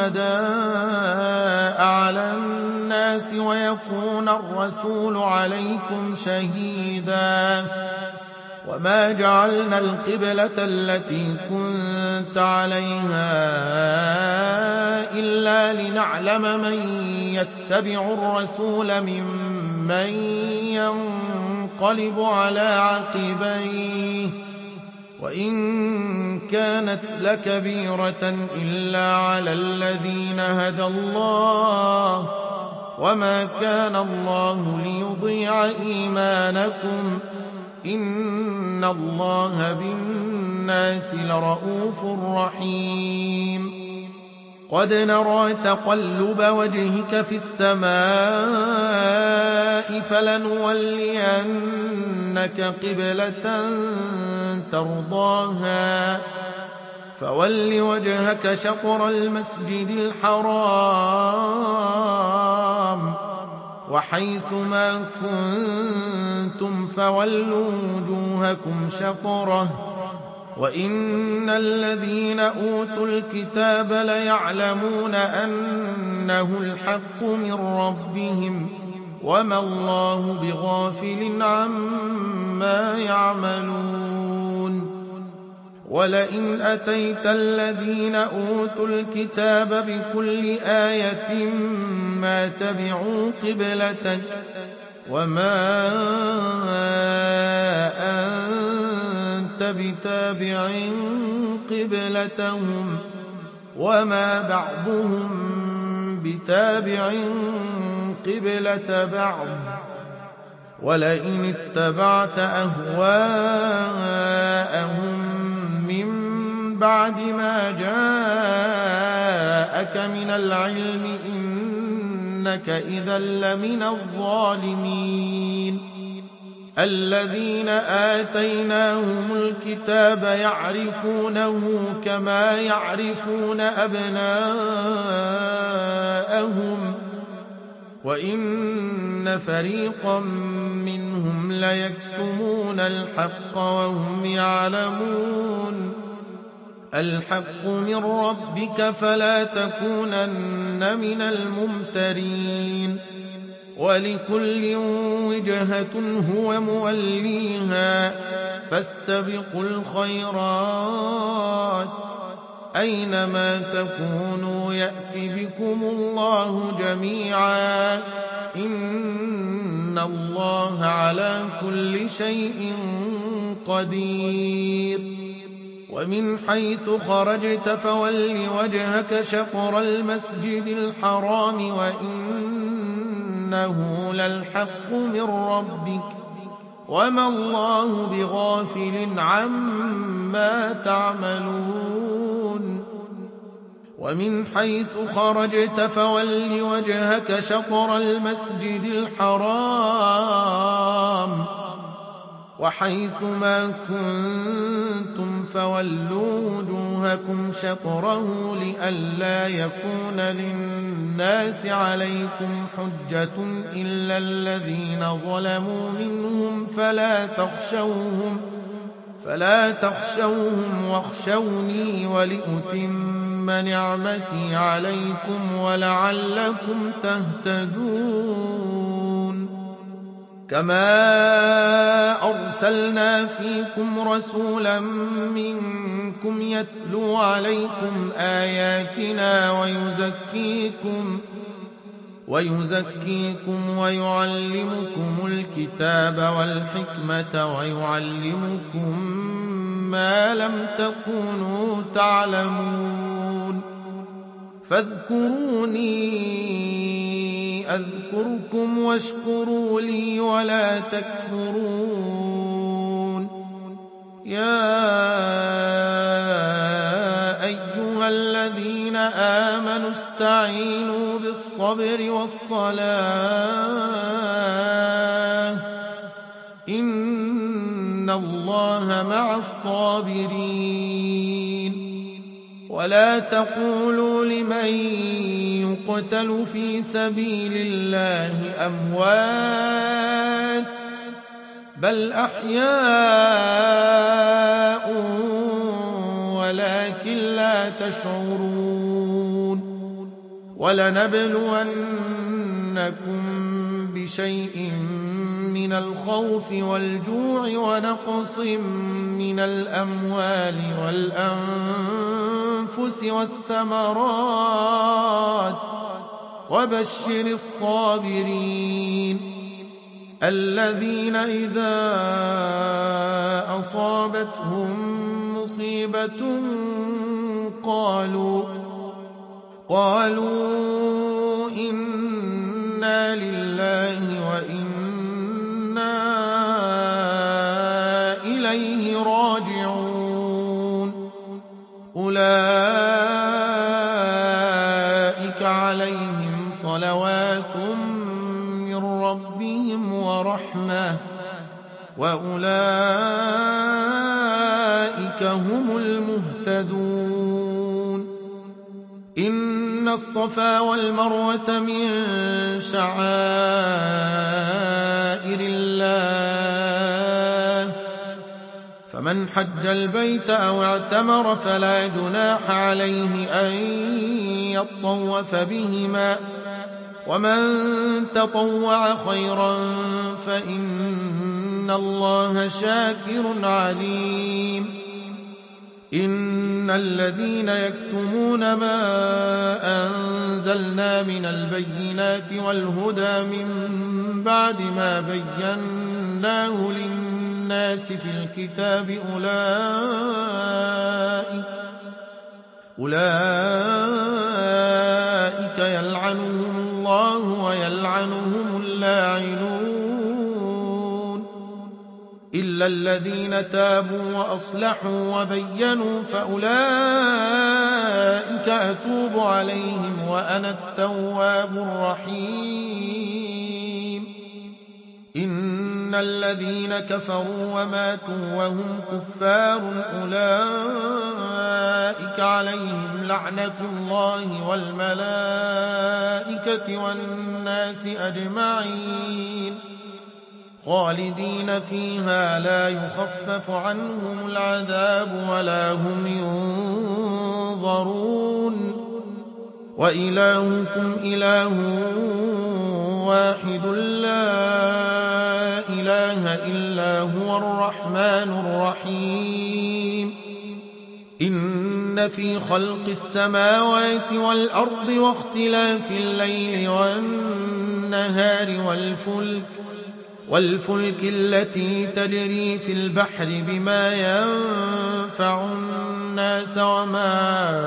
شهداء على الناس ويكون الرسول عليكم شهيدا وما جعلنا القبلة التي كنت عليها إلا لنعلم من يتبع الرسول ممن ينقلب على عقبيه وإن كانت لكبيرة إلا على الذين هدى الله وما كان الله ليضيع إيمانكم إن الله بالناس لرءوف رحيم قد نرى تقلب وجهك في السماء فلنولينك قبلة ترضاها فول وجهك شطر المسجد الحرام وحيث ما كنتم فولوا وجوهكم شطره وإن الذين أوتوا الكتاب ليعلمون أنه الحق من ربهم وما الله بغافل عما يعملون ولئن أتيت الذين أوتوا الكتاب بكل آية ما تبعوا قبلتك وما أنت بتابع قبلتهم وما بعضهم بتابع قبلة بعض ولئن اتبعت أهواءهم من بعد ما جاءك من العلم إنك إذا لمن الظالمين الذين آتيناهم الكتاب يعرفونه كما يعرفون أبناءهم وإن فريقا منهم ليكتمون الحق وهم يعلمون الحق من ربك فلا تكونن من الممترين ولكل وجهة هو موليها فاستبقوا الخيرات أينما تكونوا يأت بكم الله جميعا إن الله على كل شيء قدير ومن حيث خرجت فول وجهك شطر المسجد الحرام وإنه للحق من ربك وما الله بغافل عما تعملون ومن حيث خرجت فول وجهك شطر المسجد الحرام وحيث ما كنتم فولوا وجوهكم شطره لئلا يكون للناس عليكم حجة إلا الذين ظلموا منهم فلا تخشوهم فلا تخشوهم واخشوني ولأتم نعمتي عليكم ولعلكم تهتدون كما أرسلنا فيكم رسولا منكم يتلو عليكم آياتنا ويزكيكم ويزكيكم ويعلمكم الكتاب والحكمة ويعلمكم ما لم تكونوا تعلمون فاذكروني أذكركم واشكروا لي ولا تكفرون يا أيها الذين آمنوا اسْتَعِينُوا بِالصَّبْرِ وَالصَّلَاةِ إِنَّ اللَّهَ مَعَ الصَّابِرِينَ وَلَا تَقُولُوا لِمَن يُقْتَلُ فِي سَبِيلِ اللَّهِ أَمْوَاتٌ بَلْ أَحْيَاءٌ وَلَكِن لَّا تَشْعُرُونَ وَلَنَبْلُوَنَّكُم بِشَيْءٍ مِّنَ الْخَوْفِ وَالْجُوعِ وَنَقْصٍ مِّنَ الْأَمْوَالِ وَالْأَنفُسِ وَالثَّمَرَاتِ وَبَشِّرِ الصَّابِرِينَ الَّذِينَ إِذَا أَصَابَتْهُم مُّصِيبَةٌ قَالُوا قَالُوا إِنَّا لِلَّهِ وَإِنَّا إِلَيْهِ راجعون أُولَٰئِكَ عَلَيْهِمْ صَلَوَاتٌ مِّن رَّبِّهِمْ وَرَحْمَةٌ وَأُولَٰئِكَ هُمُ الْمُهْتَدُونَ إِنَّ الصَّفَا وَالْمَرْوَةَ مِن شَعَائِرِ اللَّهِ فَمَنْ حَجَّ الْبَيْتَ أَوِ اعْتَمَرَ فَلَا جُنَاحَ عَلَيْهِ أَن يَطَّوَّفَ بِهِمَا وَمَن تَطَوَّعَ خَيْرًا فَإِنَّ اللَّهَ شَاكِرٌ عَلِيمٌ إِنَّ الَّذِينَ يَكْتُمُونَ مَا أَنزَلْنَا مِنَ الْبَيِّنَاتِ وَالْهُدَىٰ مِن بَعْدِ مَا بَيَّنَّاهُ لِلنَّاسِ فِي الْكِتَابِ أُولَٰئِكَ أُولَٰئِكَ يَلْعَنُهُمُ اللَّهُ وَيَلْعَنُهُمُ اللاعنون إِلَّا الَّذِينَ تَابُوا وَأَصْلَحُوا وَبَيَّنُوا فَأُولَٰئِكَ أَتُوبُ عَلَيْهِمْ وَأَنَا التَّوَّابُ الرَّحِيمُ إِنَّ الَّذِينَ كَفَرُوا وَمَاتُوا وَهُمْ كُفَّارٌ أُولَٰئِكَ عَلَيْهِمْ لَعْنَةُ اللَّهِ وَالْمَلَائِكَةِ وَالنَّاسِ أَجْمَعِينَ خَالِدِينَ فِيهَا لَا يُخَفَّفُ عَنْهُمُ الْعَذَابُ وَلَا هُمْ يُنظَرُونَ وَإِلَٰهُكُمْ إِلَٰهٌ وَاحِدٌ لَّا إِلَٰهَ إِلَّا هُوَ الرَّحْمَٰنُ الرَّحِيمُ إِنَّ فِي خَلْقِ السَّمَاوَاتِ وَالْأَرْضِ وَاخْتِلَافِ اللَّيْلِ وَالنَّهَارِ وَالْفُلْكِ والفلك التي تجري في البحر بما ينفع الناس وما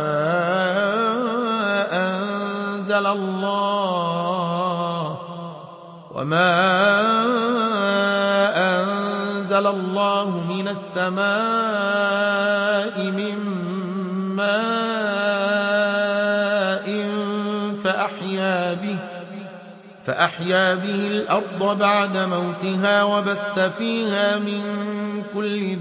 أنزل الله وما أنزل الله من السماء من ماء فأحيا به فأحيا به الأرض بعد موتها وبث فيها من كل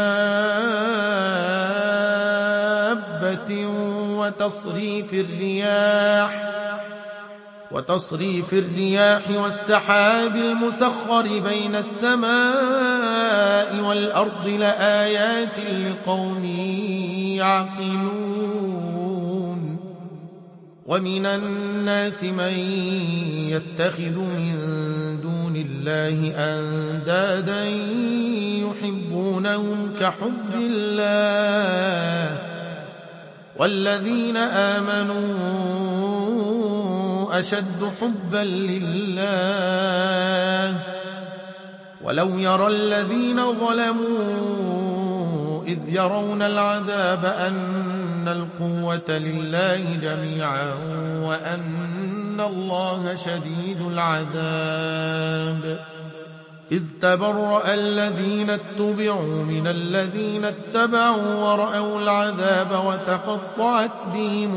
دابة وتصريف الرياح وتصريف الرياح والسحاب المسخر بين السماء والأرض لآيات لقوم يعقلون ومن الناس من يتخذ من دون الله أندادا يحبونهم كحب الله والذين آمنوا أشد حبا لله ولو يرى الذين ظلموا إذ يرون العذاب أن القوة لله جميعا وأن الله شديد العذاب إذ تبرأ الذين اتبعوا من الذين اتبعوا ورأوا العذاب وتقطعت بهم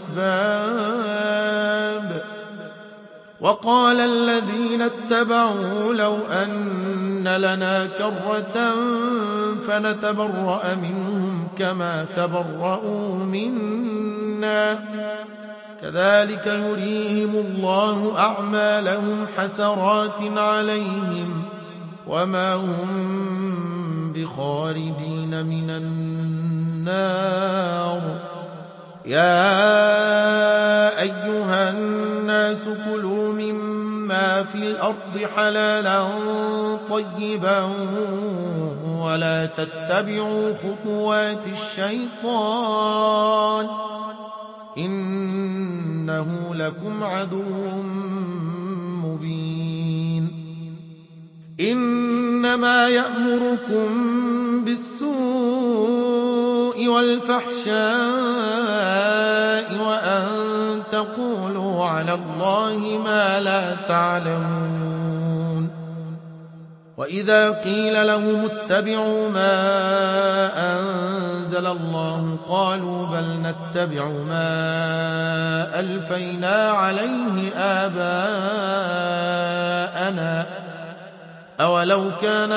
الأسباب وقال الذين اتبعوا لو أن لنا كرة فنتبرأ منهم كما تبرؤوا منا كذلك يريهم الله أعمالهم حسرات عليهم وما هم بخارجين من النار يا أيها الناس كلوا مما في الأرض حلالا طيبا ولا تتبعوا خطوات الشيطان إنه لكم عدو مبين إنما يأمركم بالسوء والفحشاء وأن تقولوا على الله ما لا تعلمون وإذا قيل لهم اتبعوا ما أنزل الله قالوا بل نتبع ما ألفينا عليه آباءنا أولو كان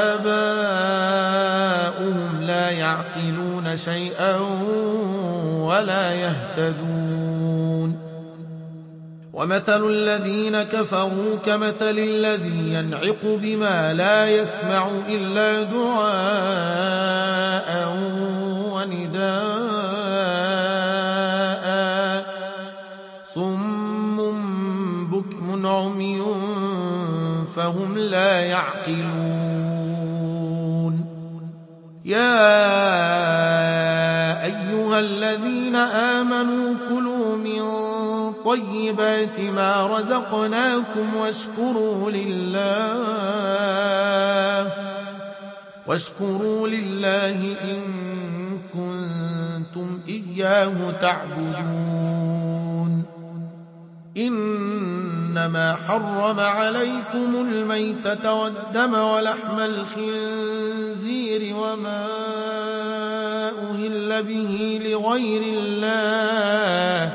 آباؤهم لا يعقلون شيئا ولا يهتدون ومثل الذين كفروا كمثل الذي ينعق بما لا يسمع إلا دعاء ونداء صم بكم عمي فهم لا يعقلون يا أيها الذين آمنوا كلوا من طيبات ما رزقناكم واشكروا لله واشكروا لله إن كنتم إياه تعبدون إنما حرم عليكم الميتة والدم ولحم الخنزير وما أهل به لغير الله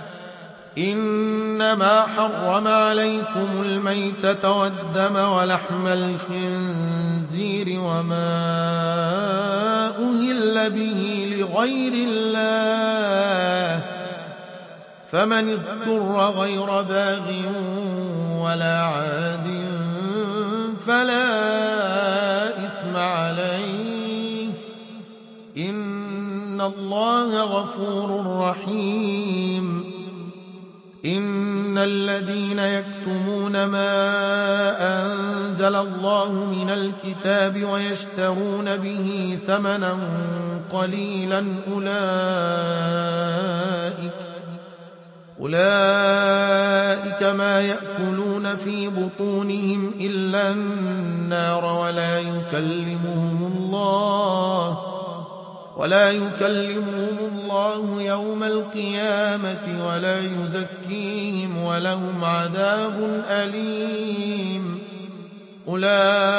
إنما حرم عليكم الميتة والدم ولحم الخنزير وما أهل به لغير الله فمن اضطر غير باغ ولا عاد فلا إثم عليه إن الله غفور رحيم إن الذين يكتمون ما أنزل الله من الكتاب ويشترون به ثمنا قليلا أولئك أولئك ما يأكلون في بطونهم إلا النار ولا يكلمهم الله ولا يكلمهم الله يوم القيامة ولا يزكيهم ولهم عذاب أليم أولئك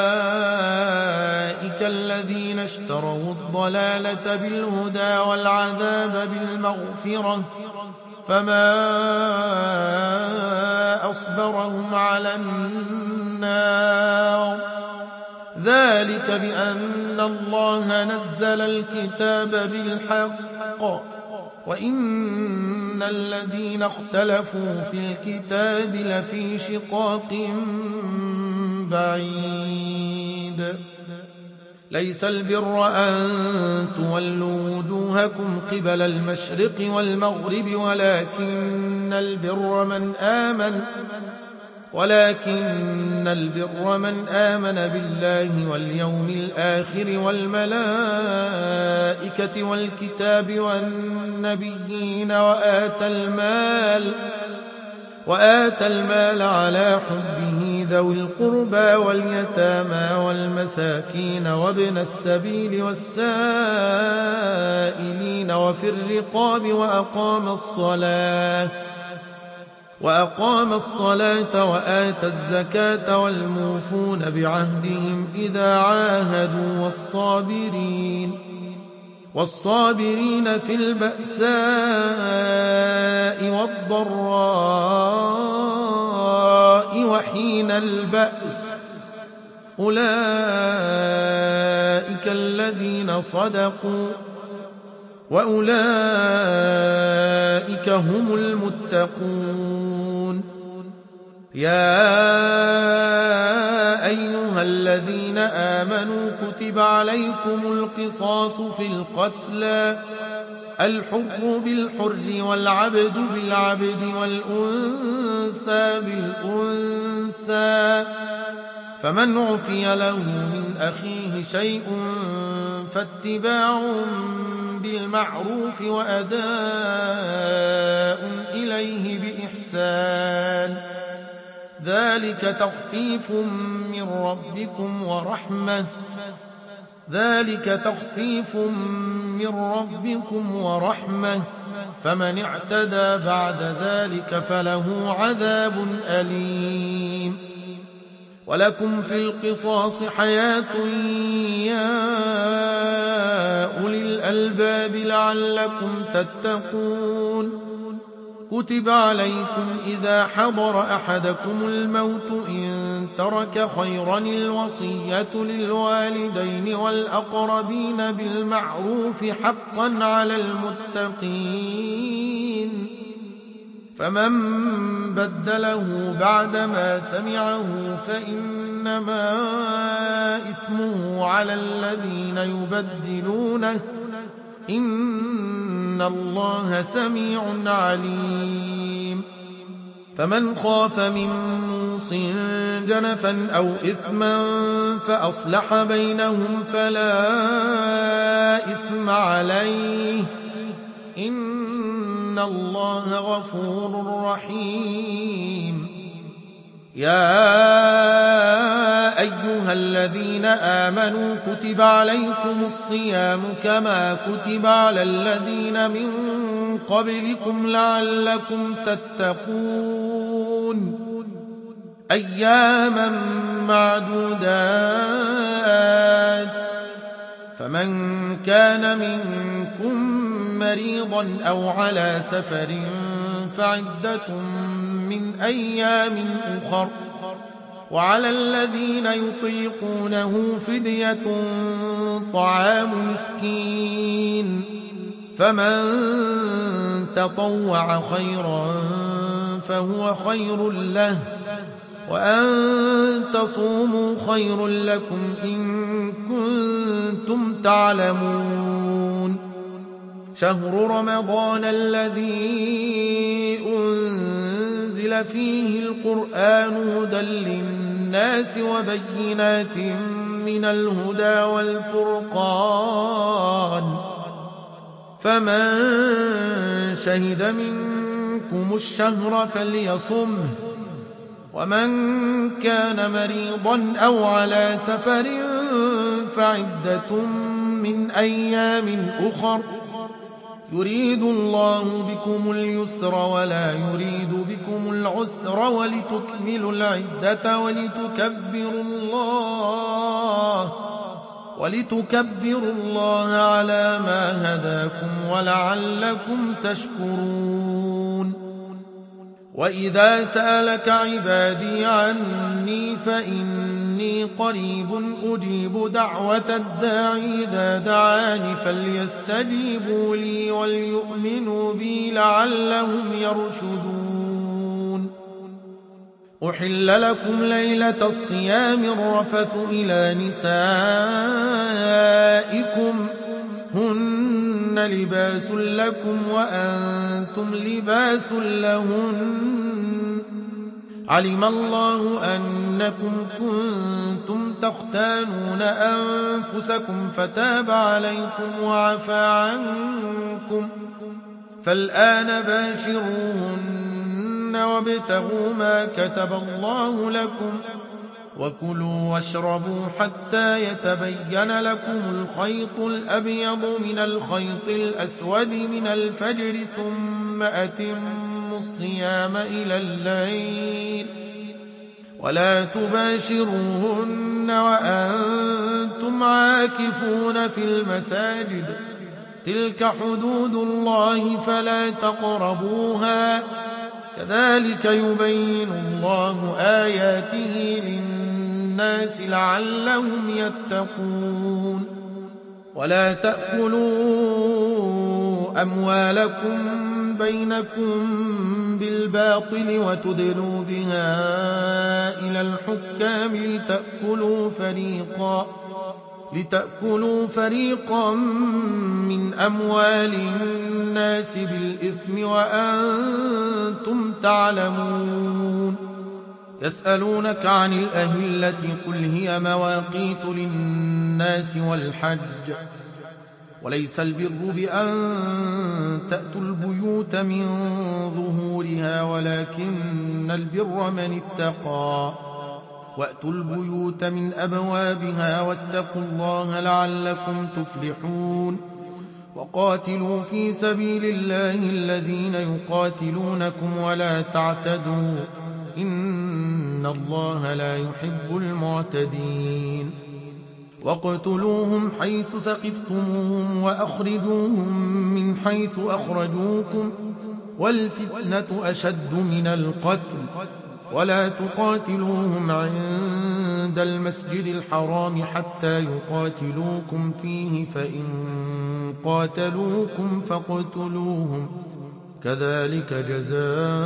الذين اشتروا الضلالة بالهدى والعذاب بالمغفرة فما أصبرهم على النار ذلك بأن الله نزل الكتاب بالحق وإن الذين اختلفوا في الكتاب لفي شقاق بعيد ليس البر أن تولوا وجوهكم قبل المشرق والمغرب ولكن البر من آمن ولكن البر من آمن بالله واليوم الآخر والملائكة والكتاب والنبيين وآتى المال وآتى المال على حبه ذوي القربى واليتامى والمساكين وابن السبيل والسائلين وفي الرقاب وأقام الصلاة وأقام الصلاة وآتى الزكاة والموفون بعهدهم إذا عاهدوا والصابرين والصابرين في البأساء والضراء وحين البأس أولئك الذين صدقوا وأولئك هم المتقون. يا أيها الذين آمنوا كتب عليكم القصاص في القتلى الحر بالحر والعبد بالعبد والأنثى بالأنثى فمن عفي له من أخيه شيء فاتباع بالمعروف وأداء إليه بإحسان ذلك تخفيف من ربكم ورحمة ذلك تخفيف من ربكم ورحمة فمن اعتدى بعد ذلك فله عذاب أليم. ولكم في القصاص حياة يا أولي الألباب لعلكم تتقون. كتب عليكم إذا حضر أحدكم الموت إن ترك خيرا الوصية للوالدين والأقربين بالمعروف حقا على المتقين فمن بدله بعدما سمعه فإنما إثمه على الذين يبدلونه إن الله سميع عليم. فمن خاف من موص جنفا أو إثما فأصلح بينهم فلا إثم عليه إن الله غفور رحيم. يا أيها الذين آمنوا كتب عليكم الصيام كما كتب على الذين من قبلكم لعلكم تتقون أياما معدودات فمن كان منكم مريضا أو على سفر فعدة من أيام أخر وعلى الذين يطيقونه فدية طعام مسكين فمن تطوع خيرا فهو خير له وأن تصوموا خير لكم إن كنتم تعلمون. شهر رمضان الذي أنزل فيه القرآن هدى للناس وبينات من الهدى والفرقان فمن شهد منكم الشهر فليصمه ومن كان مريضا أو على سفر فعدة من أيام أخر يريد الله بكم اليسر ولا يريد بكم العسر ولتكملوا العدة ولتكبروا الله ولتكبروا الله على ما هداكم ولعلكم تشكرون. وإذا سألك عبادي عني فإني قريب أجيب دعوة الداع إذا دعاني فليستجيبوا لي وليؤمنوا بي لعلهم يرشدون. أحل لكم ليلة الصيام الرفث إلى نسائكم هن لباس لكم وأنتم لباس لهن علم الله أنكم كنتم تختانون أنفسكم فتاب عليكم وعفى عنكم فالآن باشروهن وابتغوا ما كتب الله لكم وكلوا واشربوا حتى يتبين لكم الخيط الأبيض من الخيط الأسود من الفجر ثم أتموا الصيام إلى الليل ولا تباشروهن وأنتم عاكفون في المساجد تلك حدود الله فلا تقربوها كذلك يبين الله آياته للناس لعلهم يتقون ولا تأكلوا أموالكم بينكم بالباطل وتدلوا بها إلى الحكام لتأكلوا فريقا لتأكلوا فريقا من أموال الناس بالإثم وأنتم تعلمون يسألونك عن الأهلة قل هي مواقيت للناس والحج وليس البر بأن تأتوا البيوت من ظهورها ولكن البر من اتقى وأتوا البيوت من أبوابها واتقوا الله لعلكم تفلحون وقاتلوا في سبيل الله الذين يقاتلونكم ولا تعتدوا إن الله لا يحب المعتدين واقتلوهم حيث ثقفتموهم وأخرجوهم من حيث أخرجوكم والفتنة أشد من القتل ولا تقاتلوهم عند المسجد الحرام حتى يقاتلوكم فيه فإن قاتلوكم فاقتلوهم كذلك جزاء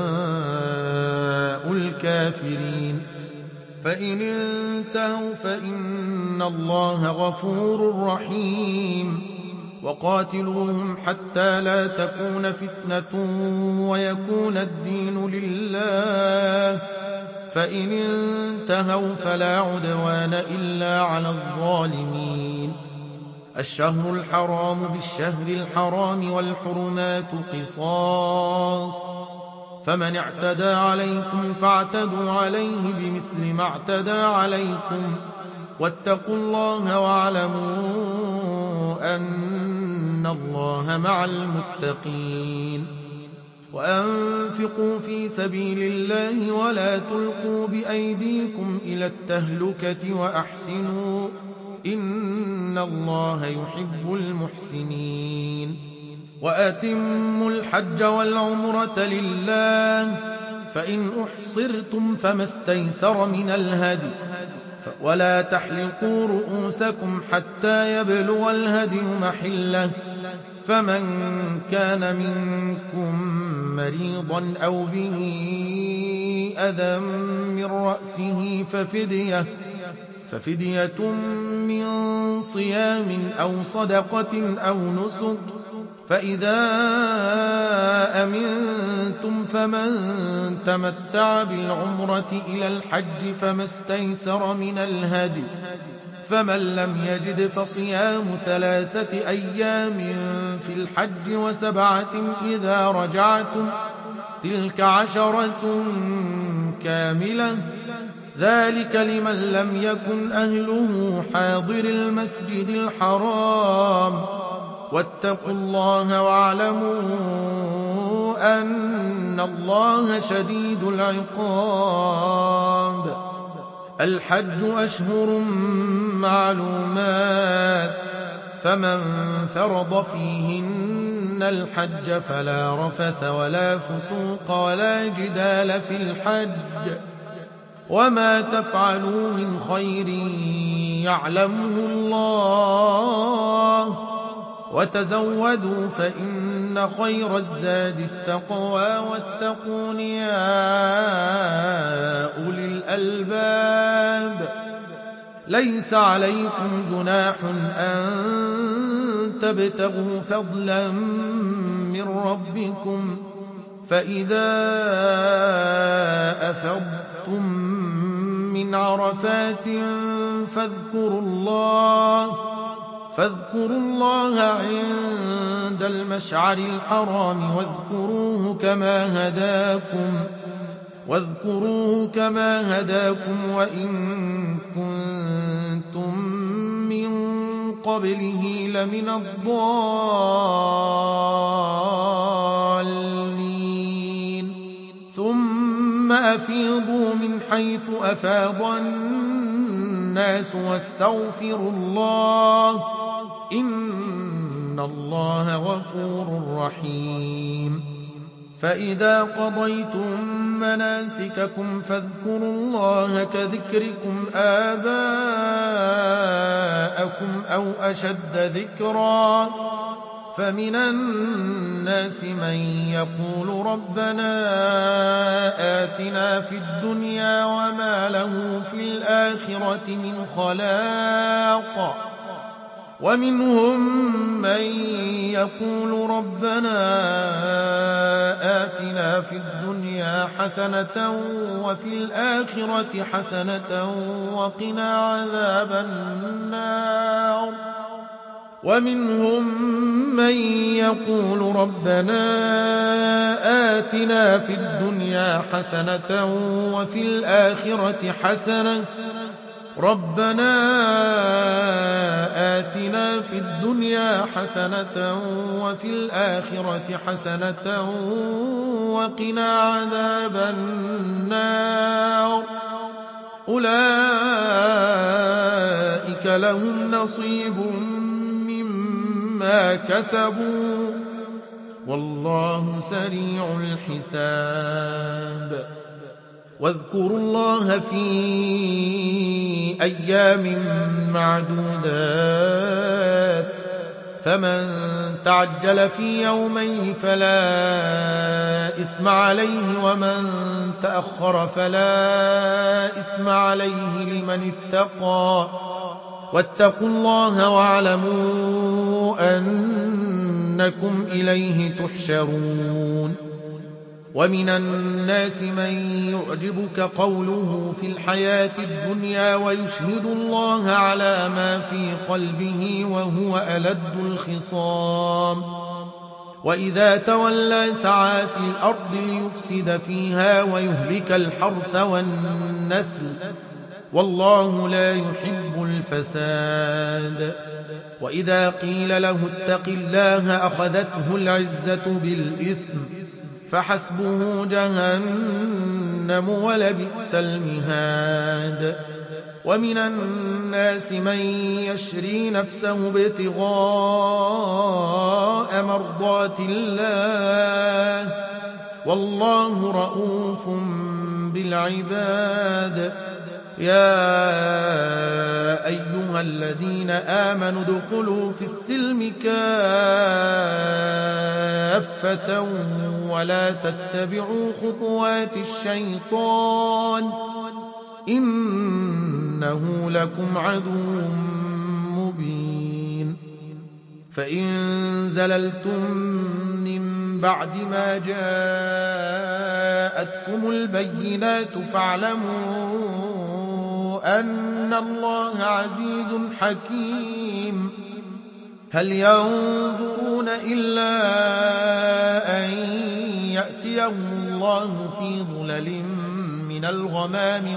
الكافرين فإن انتهوا فإن الله غفور رحيم وقاتلوهم حتى لا تكون فتنة ويكون الدين لله فإن انتهوا فلا عدوان إلا على الظالمين الشهر الحرام بالشهر الحرام والحرمات قصاص فمن اعتدى عليكم فاعتدوا عليه بمثل ما اعتدى عليكم واتقوا الله واعلموا أن الله مع المتقين وأنفقوا في سبيل الله ولا تلقوا بأيديكم إلى التهلكة وأحسنوا إن الله يحب المحسنين وأتموا الحج والعمرة لله فإن أحصرتم فما استيسر من الهدي ولا تحلقوا رؤوسكم حتى يبلغ الهدي محله فمن كان منكم مريضا أو به أذى من رأسه ففدية ففدية من صيام أو صدقة أو نسك فإذا أمنتم فمن تمتع بالعمرة إلى الحج فما استيسر من الهدي فمن لم يجد فصيام ثلاثة أيام في الحج وسبعة إذا رجعتم تلك عشرة كاملة ذلك لمن لم يكن أهله حاضر المسجد الحرام واتقوا الله واعلموا أن الله شديد العقاب الحج أشهر معلومات فمن فرض فيهن الحج فلا رفث ولا فسوق ولا جدال في الحج وما تفعلوا من خير يعلمه الله وتزودوا فإن خير الزاد التقوى واتقون يا أولي الألباب ليس عليكم جناح أن تبتغوا فضلا من ربكم فإذا أفضتم من عرفات فاذكروا الله فاذكروا الله عند المشعر الحرام واذكروه كما هداكم واذكروه كما هداكم وإن كنتم من قبله لمن الضالين أفيضوا من حيث أفاض الناس واستغفروا الله إن الله غفور رحيم فإذا قضيتم مناسككم فاذكروا الله كذكركم آباءكم أو أشد ذكرا فمن الناس من يقول ربنا آتنا في الدنيا وما له في الآخرة من خلاق ومنهم من يقول ربنا آتنا في الدنيا حسنة وفي الآخرة حسنة وقنا عذاب النار ومنهم من يقول ربنا آتنا في الدنيا حسنة وفي الآخرة حسنة ربنا آتنا في الدنيا حسنة وفي الآخرة حسنة وقنا عذاب النار أولئك لهم نصيب مما كسبوا والله سريع الحساب واذكروا الله في أيام معدودات فمن تعجل في يومين فلا إثم عليه ومن تأخر فلا إثم عليه لمن اتقى واتقوا الله واعلموا أنكم إليه تحشرون ومن الناس من يعجبك قوله في الحياة الدنيا ويشهد الله على ما في قلبه وهو ألد الخصام وإذا تولى سعى في الأرض ليفسد فيها ويهلك الحرث والنسل والله لا يحب الفساد وإذا قيل له اتق الله أخذته العزة بالإثم فحسبه جهنم ولبئس المهاد ومن الناس من يشري نفسه ابتغاء مرضات الله والله رؤوف بالعباد يا أيها الذين آمنوا ادخلوا في السلم كافة ولا تتبعوا خطوات الشيطان إنه لكم عدو مبين فإن زللتم من بعد ما جاءتكم البينات فاعلموا أن الله عزيز حكيم هل ينظرون إلا أن يأتيهم الله في ظلل من الغمام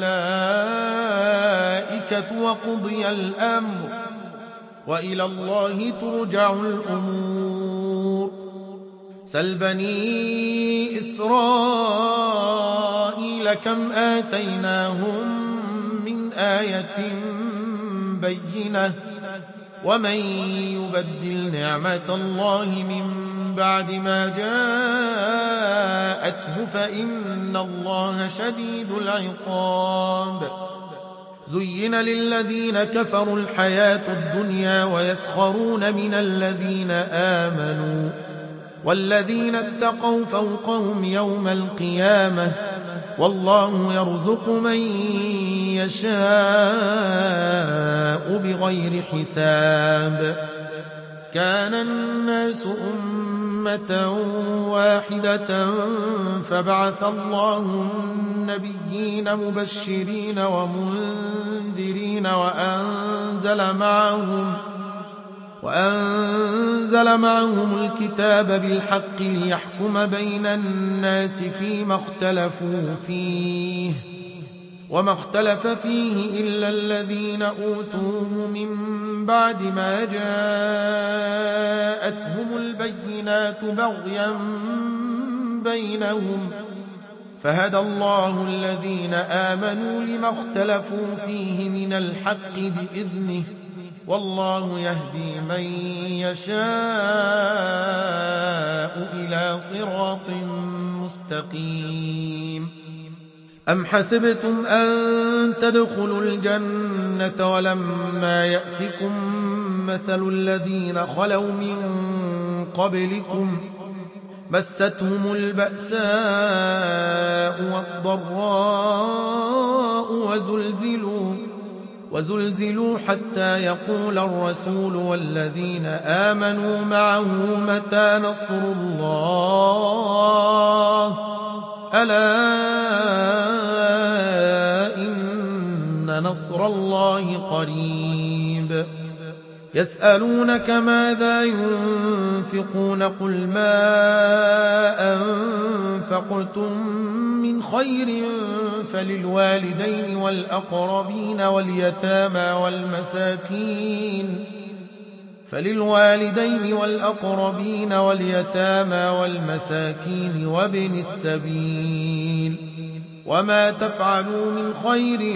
والملائكة وقضي الأمر وإلى الله ترجع الأمور سل بني إسرائيل كم آتيناهم من آية بينة ومن يبدل نعمة الله من بعد ما جاءته فإن الله شديد العقاب زين للذين كفروا الحياة الدنيا ويسخرون من الذين آمنوا والذين اتقوا فوقهم يوم القيامة والله يرزق من يشاء بغير حساب كان الناس أمة واحدة فبعث الله النبيين مبشرين ومنذرين وأنزل معهم وأنزل معهم الكتاب بالحق ليحكم بين الناس فيما اختلفوا فيه وما اختلف فيه إلا الذين أوتوه من بعد ما جاءتهم البينات بغيا بينهم فهدى الله الذين آمنوا لما اختلفوا فيه من الحق بإذنه والله يهدي من يشاء إلى صراط مستقيم. أم حسبتم أن تدخلوا الجنة ولما يأتكم مثل الذين خلوا من قبلكم مستهم البأساء والضراء وزلزلوا, وزلزلوا حتى يقول الرسول والذين آمنوا معه متى نصر الله ألا إن نصر الله قريب. يسألونك ماذا ينفقون قل ما أنفقتم من خير فللوالدين والأقربين واليتامى والمساكين فللوالدين والأقربين واليتامى والمساكين وابن السبيل وما تفعلوا من خير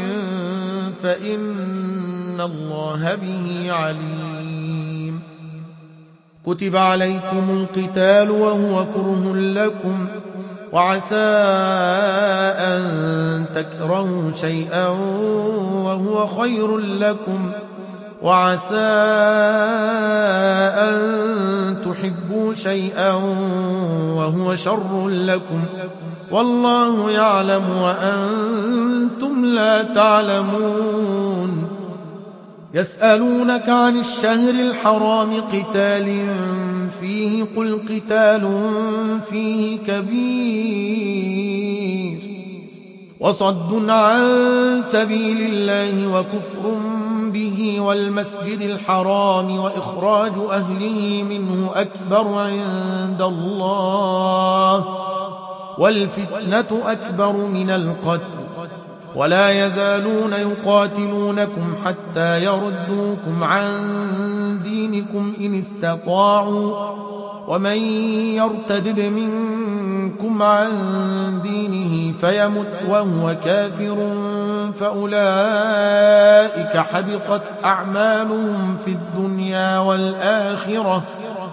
فإن الله به عليم. كتب عليكم القتال وهو كره لكم وعسى أن تكرهوا شيئا وهو خير لكم وعسى أن تحبوا شيئا وهو شر لكم والله يعلم وأنتم لا تعلمون. يسألونك عن الشهر الحرام قتال فيه قل قتال فيه كبير وصد عن سبيل الله وكفر به والمسجد الحرام وإخراج أهله منه أكبر عند الله والفتنة أكبر من القتل ولا يزالون يقاتلونكم حتى يردوكم عن دينكم إن استطاعوا ومن يرتدد منكم عن دينه فيمت وهو كافر فأولئك حبطت أعمالهم في الدنيا والآخرة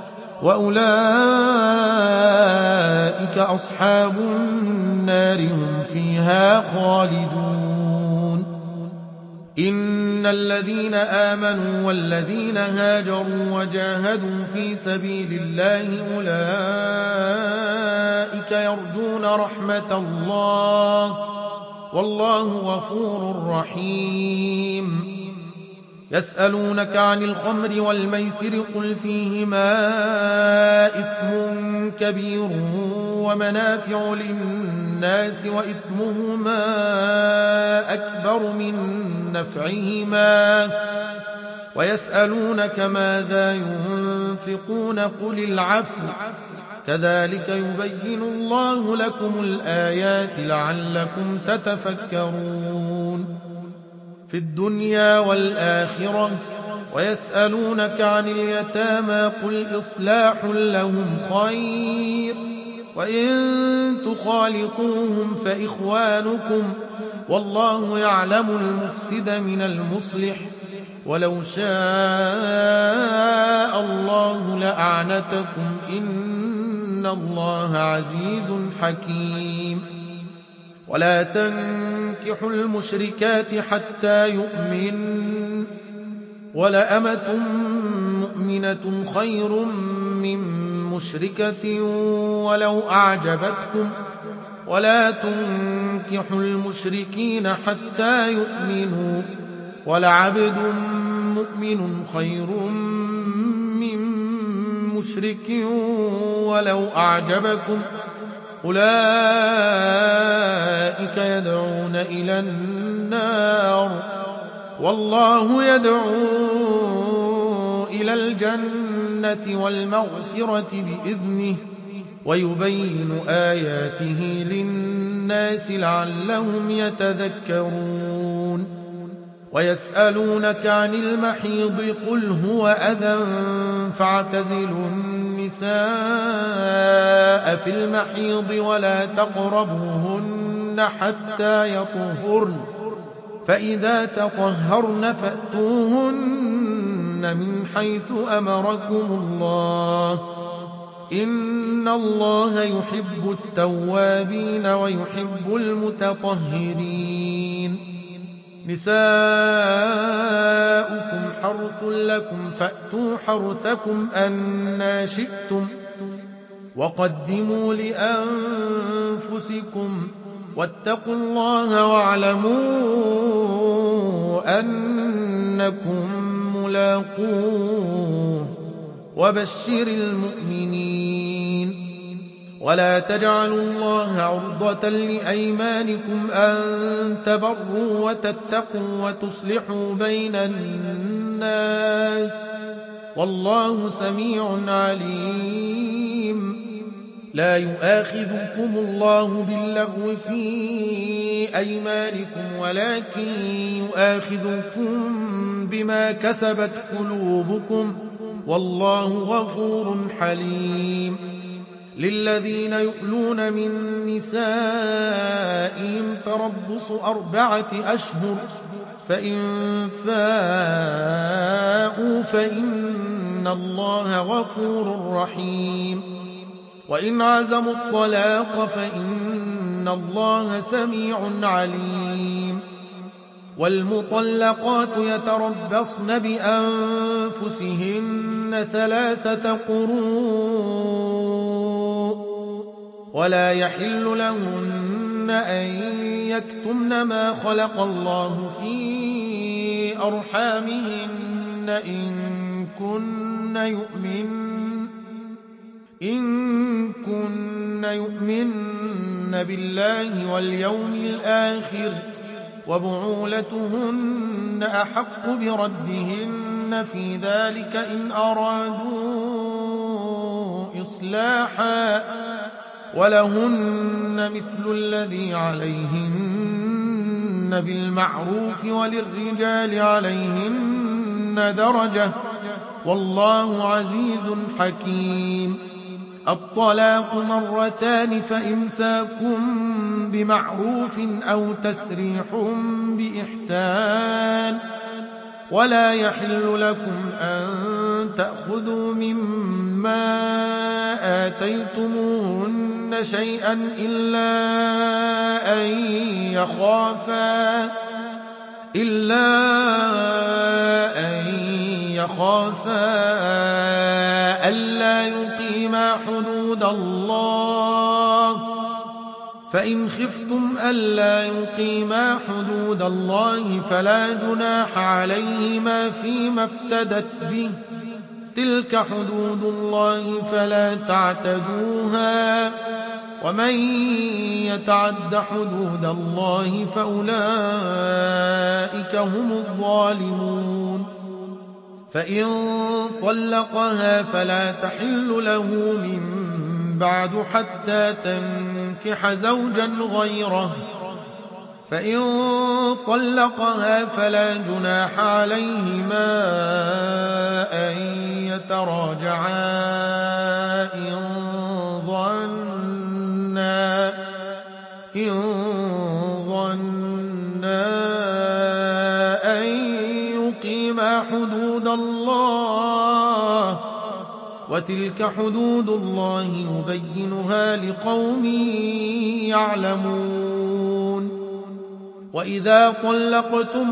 وأولئك أصحاب النار هم فيها خالدون. إن الذين آمنوا والذين هاجروا وجاهدوا في سبيل الله أولئك يرجون رحمة الله والله غفور رحيم. يسألونك عن الخمر والميسر قل فيهما إثم كبير ومنافع للناس وإثمهما أكبر من نفعهما ويسألونك ماذا ينفقون قل العفو كذلك يبين الله لكم الآيات لعلكم تتفكرون في الدنيا والآخرة. ويسألونك عن اليتامى قل إصلاح لهم خير وإن تخالطوهم فإخوانكم والله يعلم المفسد من المصلح ولو شاء الله لأعنتكم إن الله عزيز حكيم. ولا تنكحوا المشركات حتى يؤمن ولأمة مؤمنة خير من مشركة ولو أعجبتكم ولا تنكحوا المشركين حتى يؤمنوا ولعبد مؤمن خير من مشرك ولو أعجبكم أولئك يدعون إلى النار والله يدعو إلى الجنة والمغفرة بإذنه ويبين آياته للناس لعلهم يتذكرون. ويسألونك عن المحيض قل هو أذى فاعتزلوا النساء في المحيض ولا تقربوهن حتى يطهرن فإذا تطهرن فأتوهن من حيث أمركم الله إن الله يحب التوابين ويحب المتطهرين نساؤكم حرث لكم فأتوا حرثكم أنى شئتم وقدموا لأنفسكم واتقوا الله واعلموا أنكم ملاقوه وبشر المؤمنين ولا تجعلوا الله عرضة لأيمانكم أن تبروا وتتقوا وتصلحوا بين الناس والله سميع عليم لا يؤاخذكم الله باللغو في أيمانكم ولكن يؤاخذكم بما كسبت قلوبكم والله غفور حليم للذين يؤلون من نسائهم تربص أربعة أشهر فإن فاءوا فإن الله غفور رحيم وإن عزموا الطلاق فإن الله سميع عليم والمطلقات يتربصن بأنفسهن ثلاثة قروء ولا يحل لهن أن يكتمن ما خلق الله في أرحامهن إن كن يؤمن إن كن يؤمن بالله واليوم الآخر وبعولتهن أحق بردهن في ذلك إن أرادوا إصلاحا ولهن مثل الذي عليهن بالمعروف وللرجال عليهن درجة والله عزيز حكيم الطلاق مرتان فإمساكم بمعروف أو تسريح بإحسان ولا يحل لكم أن تأخذوا مما آتيتموهن شيئا إلا أن يخافا إلا أن يخافا ألا يقيما حدود الله فإن خفتم ألا يقيما حدود الله فلا جناح عليهما فيما افتدت به تلك حدود الله فلا تعتدوها ومن يتعد حدود الله فأولئك هم الظالمون فإن طلقها فلا تحل له من بعد حتى تنكح زوجا غيره فإن طلقها فلا جناح عليهما أن يتراجعا إن ظنا إن ظنا أن يقيما حدود الله وتلك حدود الله يبينها لقوم يعلمون وإذا طلقتم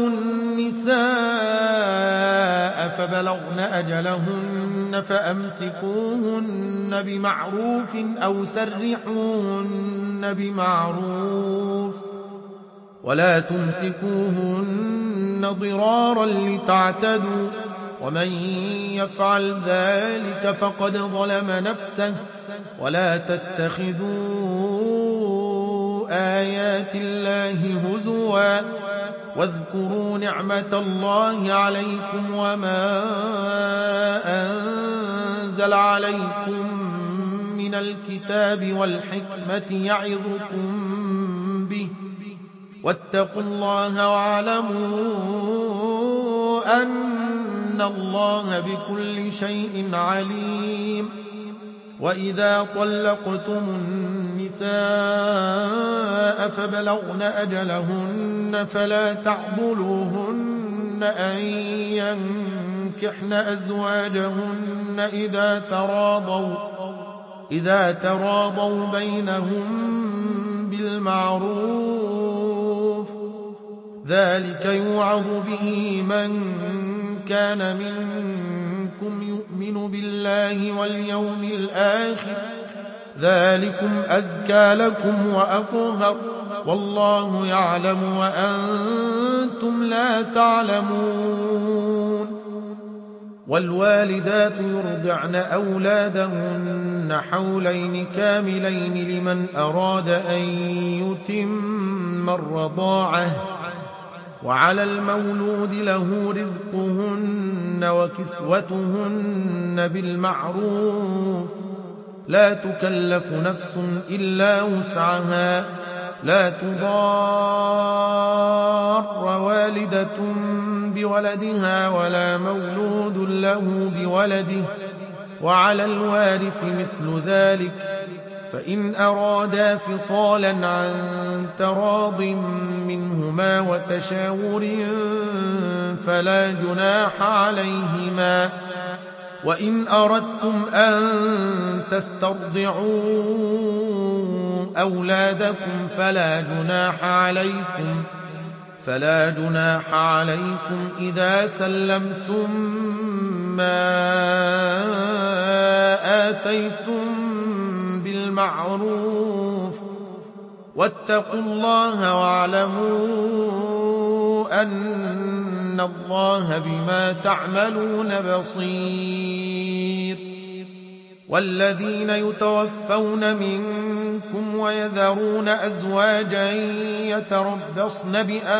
النساء فبلغن أجلهن فأمسكوهن بمعروف أو سرحوهن بمعروف ولا تمسكوهن ضرارا لتعتدوا ومن يفعل ذلك فقد ظلم نفسه ولا تتخذوا آيات الله هزوا واذكروا نعمة الله عليكم وما أنزل عليكم من الكتاب والحكمة يعظكم به واتقوا الله واعلموا أن الله بكل شيء عليم وإذا طلقتم النساء النساء فبلغن أجلهن فلا تعضلوهن أن ينكحن أزواجهن إذا تراضوا, إذا تراضوا بينهم بالمعروف، ذلك يوعظ به من كان منكم يؤمن بالله واليوم الآخر، ذلكم أزكى لكم وأطهر، والله يعلم وأنتم لا تعلمون. والوالدات يرضعن أولادهن حولين كاملين لمن أراد أن يتم الرضاعة، وعلى المولود له رزقهن وكسوتهن بالمعروف، لا تكلف نفس إلا وسعها، لا تضار والدة بولدها ولا مولود له بولده، وعلى الوارث مثل ذلك، فإن أرادا فصالا عن تراض منهما وتشاور فلا جناح عليهما. وإن أردتم أن تسترضعوا أولادكم فلا جناح عليكم فلا جناح عليكم إذا سلمتم ما آتيتم بالمعروف، واتقوا الله واعلموا أن الله بما تعملون بصير. والذين يتوفون منكم ويذرون أزواجا يتربصن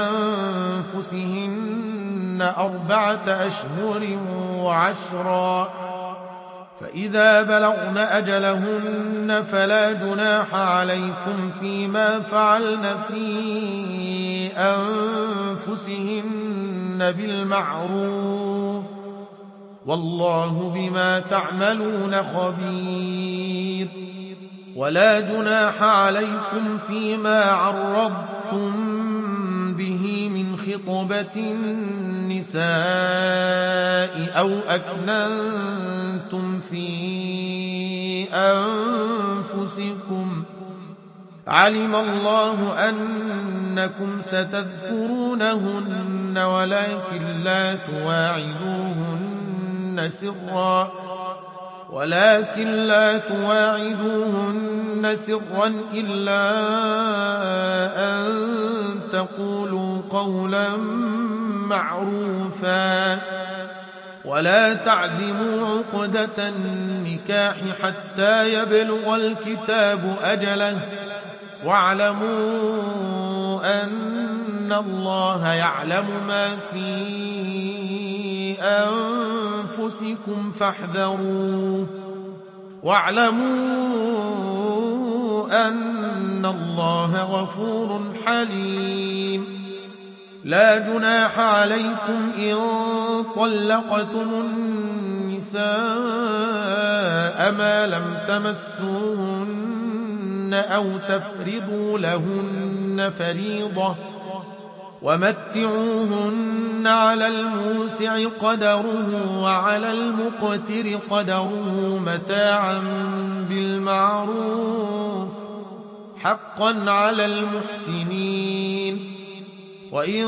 بأنفسهن أربعة أشهر وعشرا، فإذا بلغن أجلهن فلا جناح عليكم فيما فعلن في أنفسهن بالمعروف، والله بما تعملون خبير. ولا جناح عليكم فيما عرضتم به من خطبة النساء أو أكننتم في أنفسكم، علم الله أنكم ستذكرونهن ولكن لا تواعدوهن سرا ولكن لا تواعدوهن سرا إلا أن تقولوا قولا معروفا، ولا تعزموا عقدة النكاح حتى يبلغ الكتاب أجله، واعلموا أن الله يعلم ما في أنفسكم فاحذروه، واعلموا أن الله غفور حليم. لا جناح عليكم إن طلقتم النساء ما لم تمسوهن أو تفرضوا لهن فريضة، ومتعوهن على الموسع قدره وعلى المقتر قدره متاعا بالمعروف، حقا على المحسنين. وإن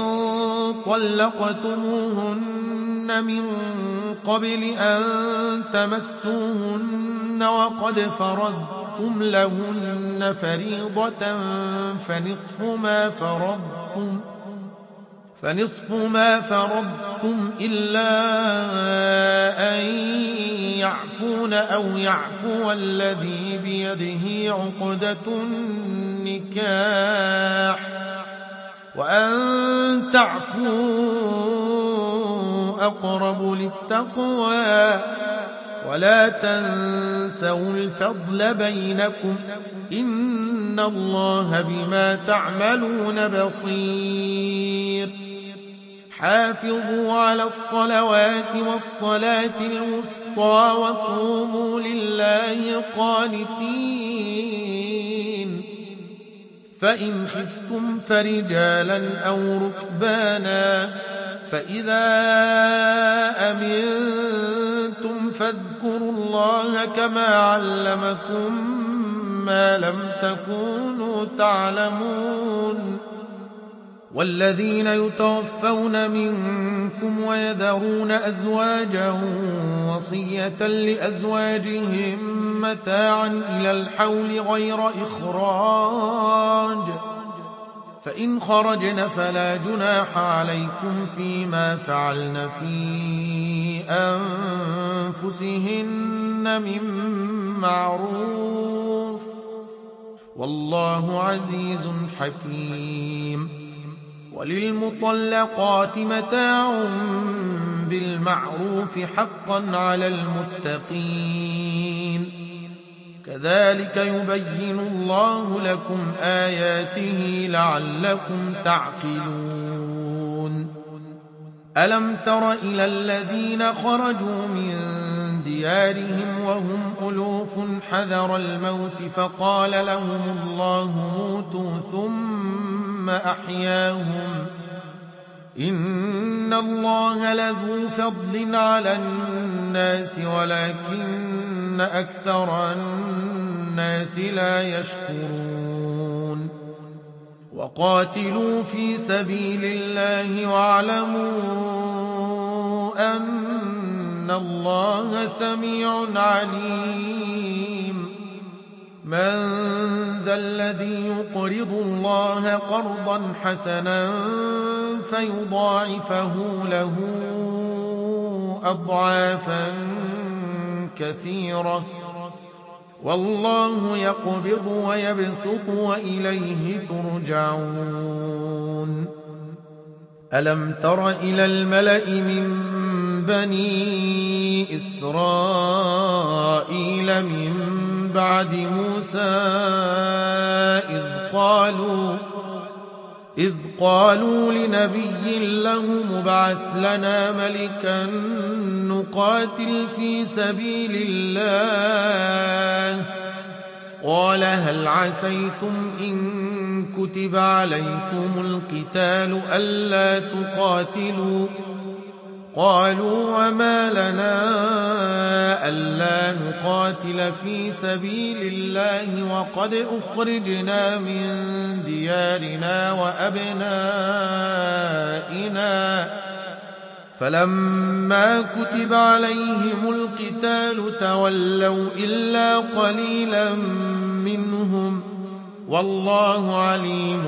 طلقتموهن من قبل أن تمسوهن وقد فرضتم لهن فريضة فنصف ما فرضتم فنصف ما فرضتم إلا أن يعفون أو يعفو الذي بيده عقدة النكاح، وأن تعفوا أقرب للتقوى، ولا تنسوا الفضل بينكم، إن الله بما تعملون بصير. حافظوا على الصلوات والصلاة الوسطى وقوموا لله قانتين، فإن خفتم فرجالا أو ركبانا فإذا أمنتم فاذكروا الله كما علمكم ما لم تكونوا تعلمون والذين يتوفون منكم ويذرون أزواجا وصية لأزواجهم متاعا إلى الحول غير إخراج فإن خرجن فلا جناح عليكم فيما فعلن في أنفسهن من معروف والله عزيز حكيم وللمطلقات متاع بالمعروف حقا على المتقين كذلك يبين الله لكم آياته لعلكم تعقلون ألم تر إلى الذين خرجوا من ديارهم وهم ألوف حذر الموت فقال لهم الله موتوا ثم أحياهم إن الله لذو فضل على الناس ولكن أكثر الناس لا يشكرون وقاتلوا في سبيل الله واعلموا أن الله سميع عليم من ذا الذي يقرض الله قرضا حسنا فيضاعفه له أضعافا كثيرة والله يقبض ويبسط وإليه ترجعون ألم تر إلى الملأ من بني إسرائيل من بعد موسى إذ قالوا إذ قالوا لنبي له مبعث لنا ملكا نقاتل في سبيل الله قال هل عسيتم إن كتب عليكم القتال ألا تقاتلوا قالوا وما لنا ألا نقاتل في سبيل الله وقد أخرجنا من ديارنا وأبنائنا فلما كتب عليهم القتال تولوا إلا قليلا منهم والله عليم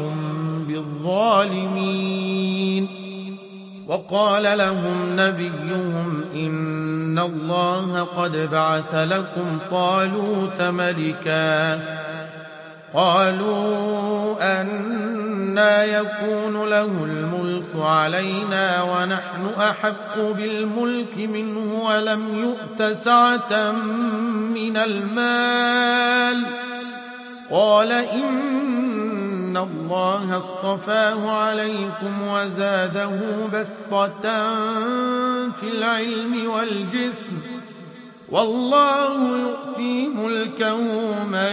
بالظالمين وقال لهم نبيهم إن الله قد بعث لكم طالوت ملكا قالوا أنى يكون له الملك علينا ونحن أحق بالملك منه ولم يؤت سعة من المال قال إن الله اصطفاه عليكم وزاده بسطة في العلم والجسم والله يؤتي ملكه من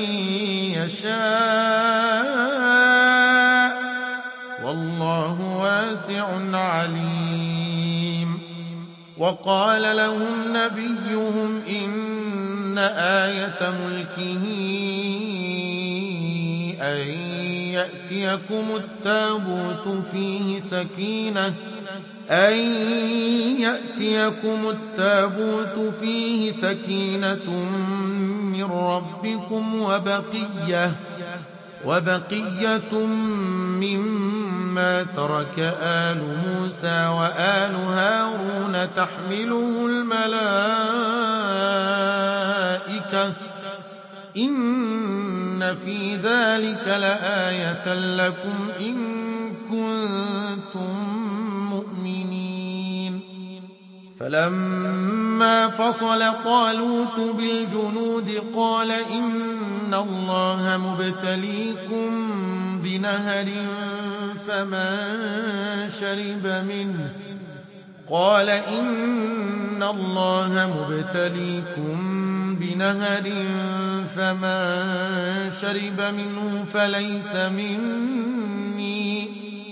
يشاء والله واسع عليم وقال لهم نبيهم إن آية ملكه أن يأتيكم التابوت فيه سكينة أن يأتيكم التابوت فيه سكينة من ربكم وبقية وبقية مما ترك آل موسى وآل هارون تحمله الملائكة إن في ذلك لآية لكم إن كنتم مؤمنين فلما فصل طالوت بالجنود قال إن الله مبتليكم بنهر فمن شرب منه قال إن الله مبتليكم بنهر فمن شرب منه فليس مني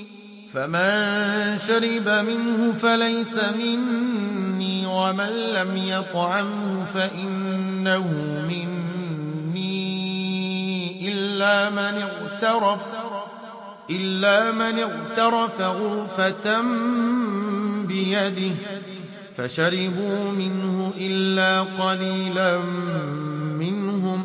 فمن شرب منه فليس مني ومن لم يطعمه فإنه مني إلا من اغترف إلا من اغترف غرفة بيده فشربوا منه إلا قليلا منهم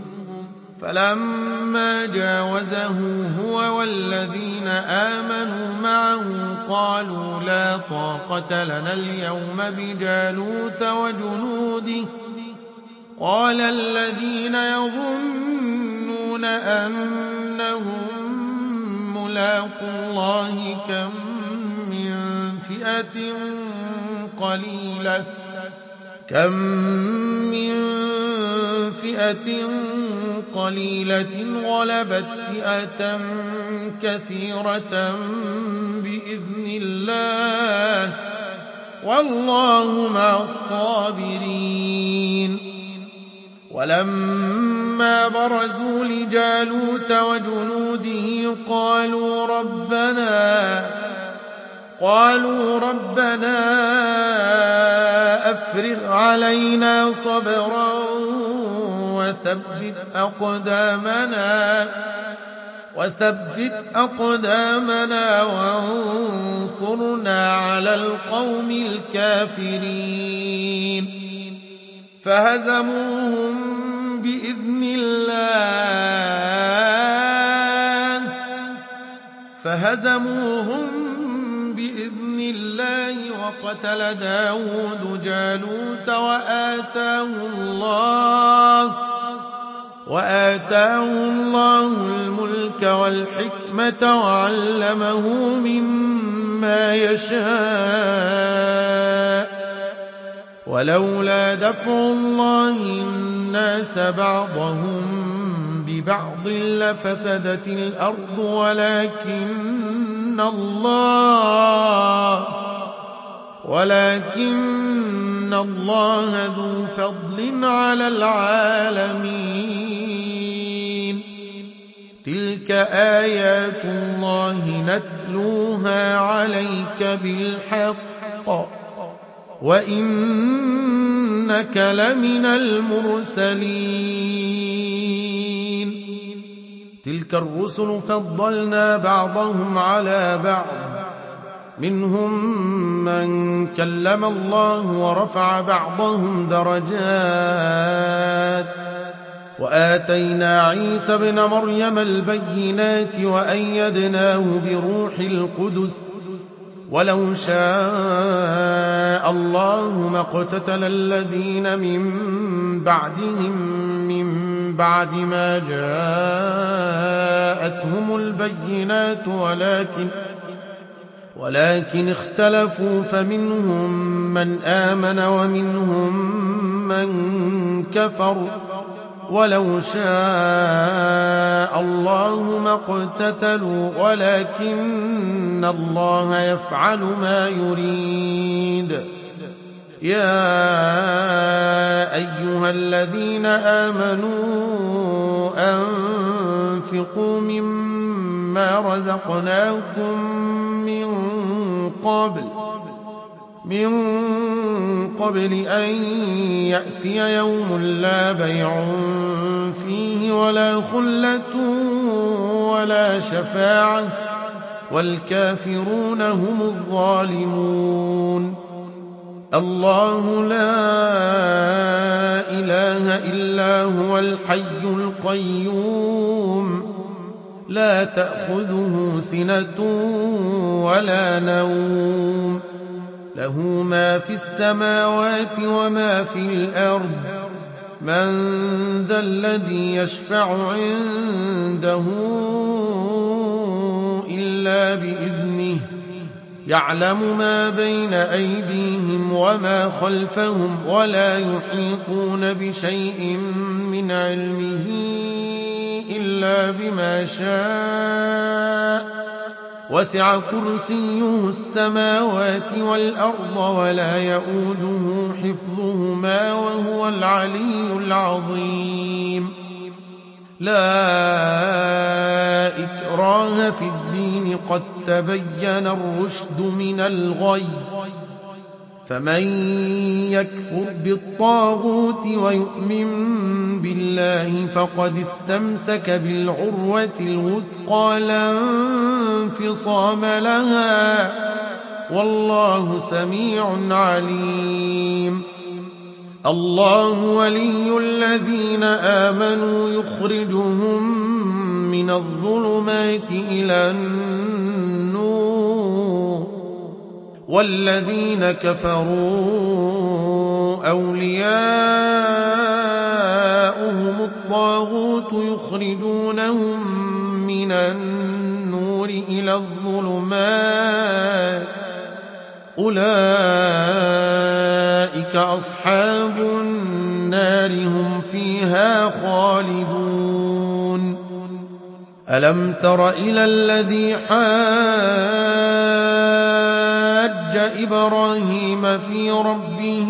فلما جاوزه هو والذين آمنوا معه قالوا لا طاقة لنا اليوم بجالوت وجنوده قال الذين يظنون أنهم ملاقو الله كم من فئة قليلة كم من فئة قليلة غلبت فئة كثيرة بإذن الله والله مع الصابرين ولما برزوا لجالوت وجنوده قالوا ربنا قالوا ربنا أفرغ علينا صبرا وثبت أقدامنا وثبت أقدامنا وانصرنا على القوم الكافرين فهزموهم بإذن الله فهزموهم بإذن الله وقتل داود جالوت وآتاه الله وآتاه الله الملك والحكمة وعلمه مما يشاء ولولا دفع الله الناس بعضهم ببعض لفسدت الأرض ولكن الله ولكن الله ذو فضل على العالمين تلك آيات الله نتلوها عليك بالحق وإنك لمن المرسلين تلك الرسل فضلنا بعضهم على بعض منهم من كلم الله ورفع بعضهم درجات وآتينا عيسى ابن مريم البينات وأيدناه بروح القدس ولو شاء الله ما اقتتل الذين من بعدهم من بعد ما جاءتهم البينات ولكن ولكن اختلفوا فمنهم من آمن ومنهم من كفر ولو شاء الله ما اقتتلوا ولكن الله يفعل ما يريد يا أيها الذين آمنوا أنفقوا مما رزقناكم من قبل من قبل أن يأتي يوم لا بيع فيه ولا خلة ولا شفاعة والكافرون هم الظالمون الله لا إله إلا هو الحي القيوم لا تأخذه سنة ولا نوم له ما في السماوات وما في الأرض من ذا الذي يشفع عنده إلا بإذنه يعلم ما بين أيديهم وما خلفهم ولا يحيطون بشيء من علمه إلا بما شاء وسع كرسيه السماوات والأرض ولا يؤوده حفظهما وهو هو العلي العظيم. لا إكراه في الدين قد تبين الرشد من الغي، فمن يكفر بالطاغوت ويؤمن بالله فقد استمسك بالعروة الوثقى لا انفصام لها، والله سميع عليم. الله ولي الذين آمنوا يخرجهم من الظلمات إلى النور، والذين كفروا أولياؤهم الطاغوت يخرجونهم من النور إلى الظلمات، أولئك أصحاب النار هم فيها خالدون. ألم تر إلى الذي حاج إبراهيم في ربه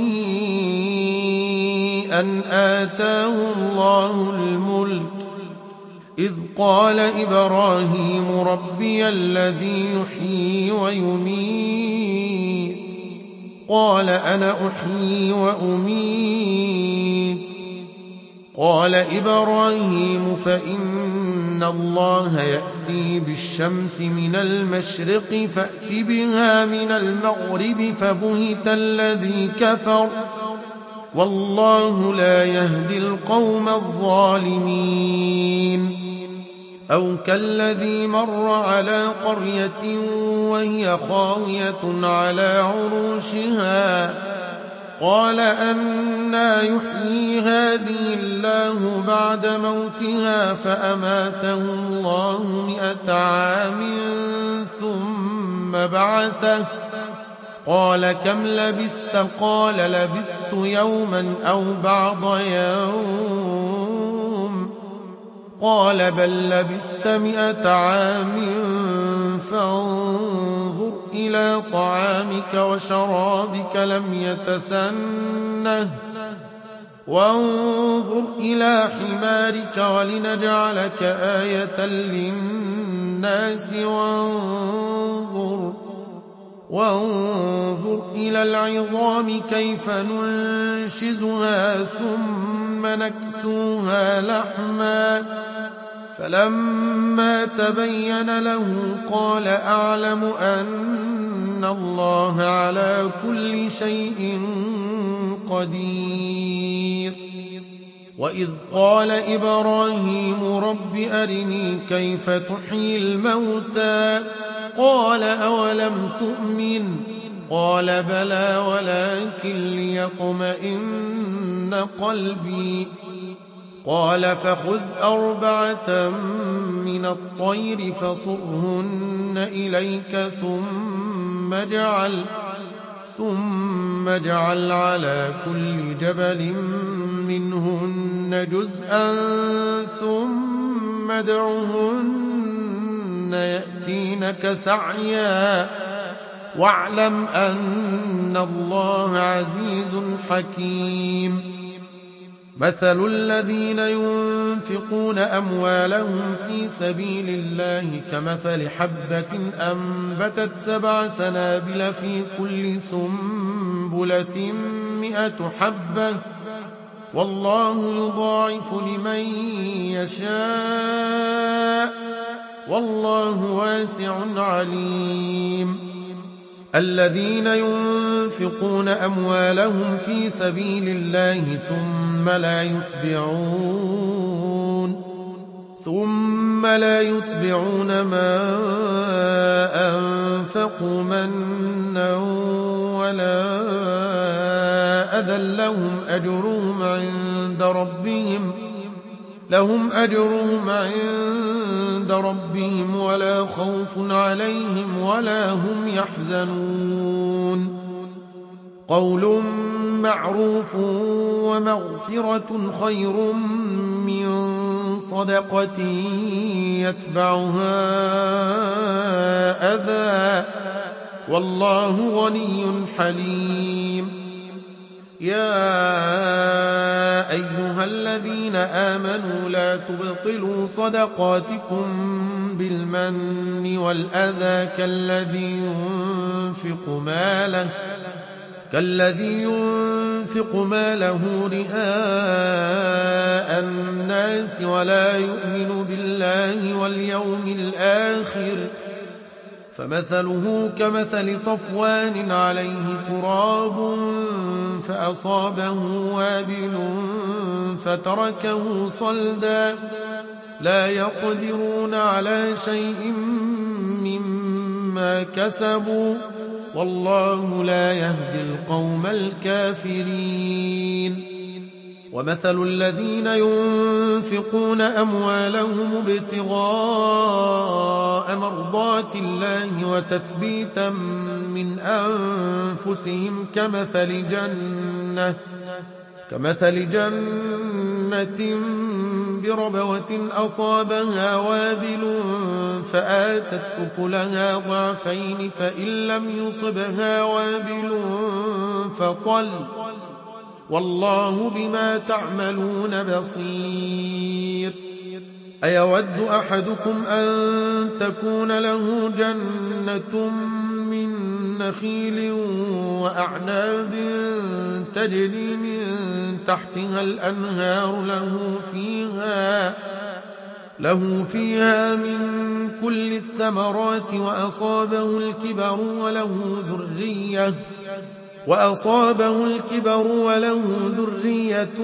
أن آتاه الله الملك إذ قال إبراهيم ربي الذي يحيي ويميت قال أنا أحيي وأميت قال إبراهيم فإن الله يأتي بالشمس من المشرق فأت بها من المغرب فبهت الذي كفر والله لا يهدي القوم الظالمين. أو كالذي مر على قرية وهي خاوية على عروشها قال أنى يحيي هذه الله بعد موتها فأماته الله مئة عام ثم بعثه قال كم لبثت قال لبثت يوما أو بعض يوم قال بل لبثت مئة عام فانظر إلى طعامك وشرابك لم يتسنه وانظر إلى حمارك ولنجعلك آية للناس وانظر وانظر إلى العظام كيف ننشزها ثم نكسوها لحما فلما تبين له قال أعلم أن الله على كل شيء قدير. وإذ قال إبراهيم رب أرني كيف تحيي الموتى قال أولم تؤمن قال بلى ولكن ليطمئن قلبي قال فخذ أربعة من الطير فصرهن إليك ثم اجعل ثم اجعل على كل جبل منهن جزءا ثم ادعهن يأتينك سعيا واعلم أن الله عزيز حكيم. مثل الذين ينفقون أموالهم في سبيل الله كمثل حبة أنبتت سبع سنابل في كل سنبلة مئة حبة والله يضاعف لمن يشاء والله واسع عليم. الذين ينفقون أموالهم في سبيل الله ثم لا يتبعون ثم لا يتبعون ما أنفقوا منا ولا أذى لهم أجرهم عند ربهم لهم أجرهم عند ربهم ولا خوف عليهم ولا هم يحزنون. قول معروف ومغفرة خير من صدقة يتبعها أذى والله غني حليم. يا أيها الذين آمنوا لا تبطلوا صدقاتكم بالمن والأذى كالذي ينفق ماله كالذي ينفق ماله رئاء الناس ولا يؤمن بالله واليوم الآخر فمثله كمثل صفوان عليه تراب فأصابه وابل فتركه صلدا لا يقدرون على شيء مما كسبوا والله لا يهدي القوم الكافرين ومثل الذين ينفقون أموالهم ابتغاء مرضات الله وتثبيتا من أنفسهم كمثل جنة كمثل جنة بربوة أصابها وابل فآتت أكلها ضعفين فإن لم يصبها وابل فطل والله بما تعملون بصير أيود أحدكم أن تكون له جنة من نخيل وأعناب تجري من تحتها الأنهار له فيها له فيها من كل الثمرات وأصابه الكبر وله ذرية وأصابه الكبر وله ذرية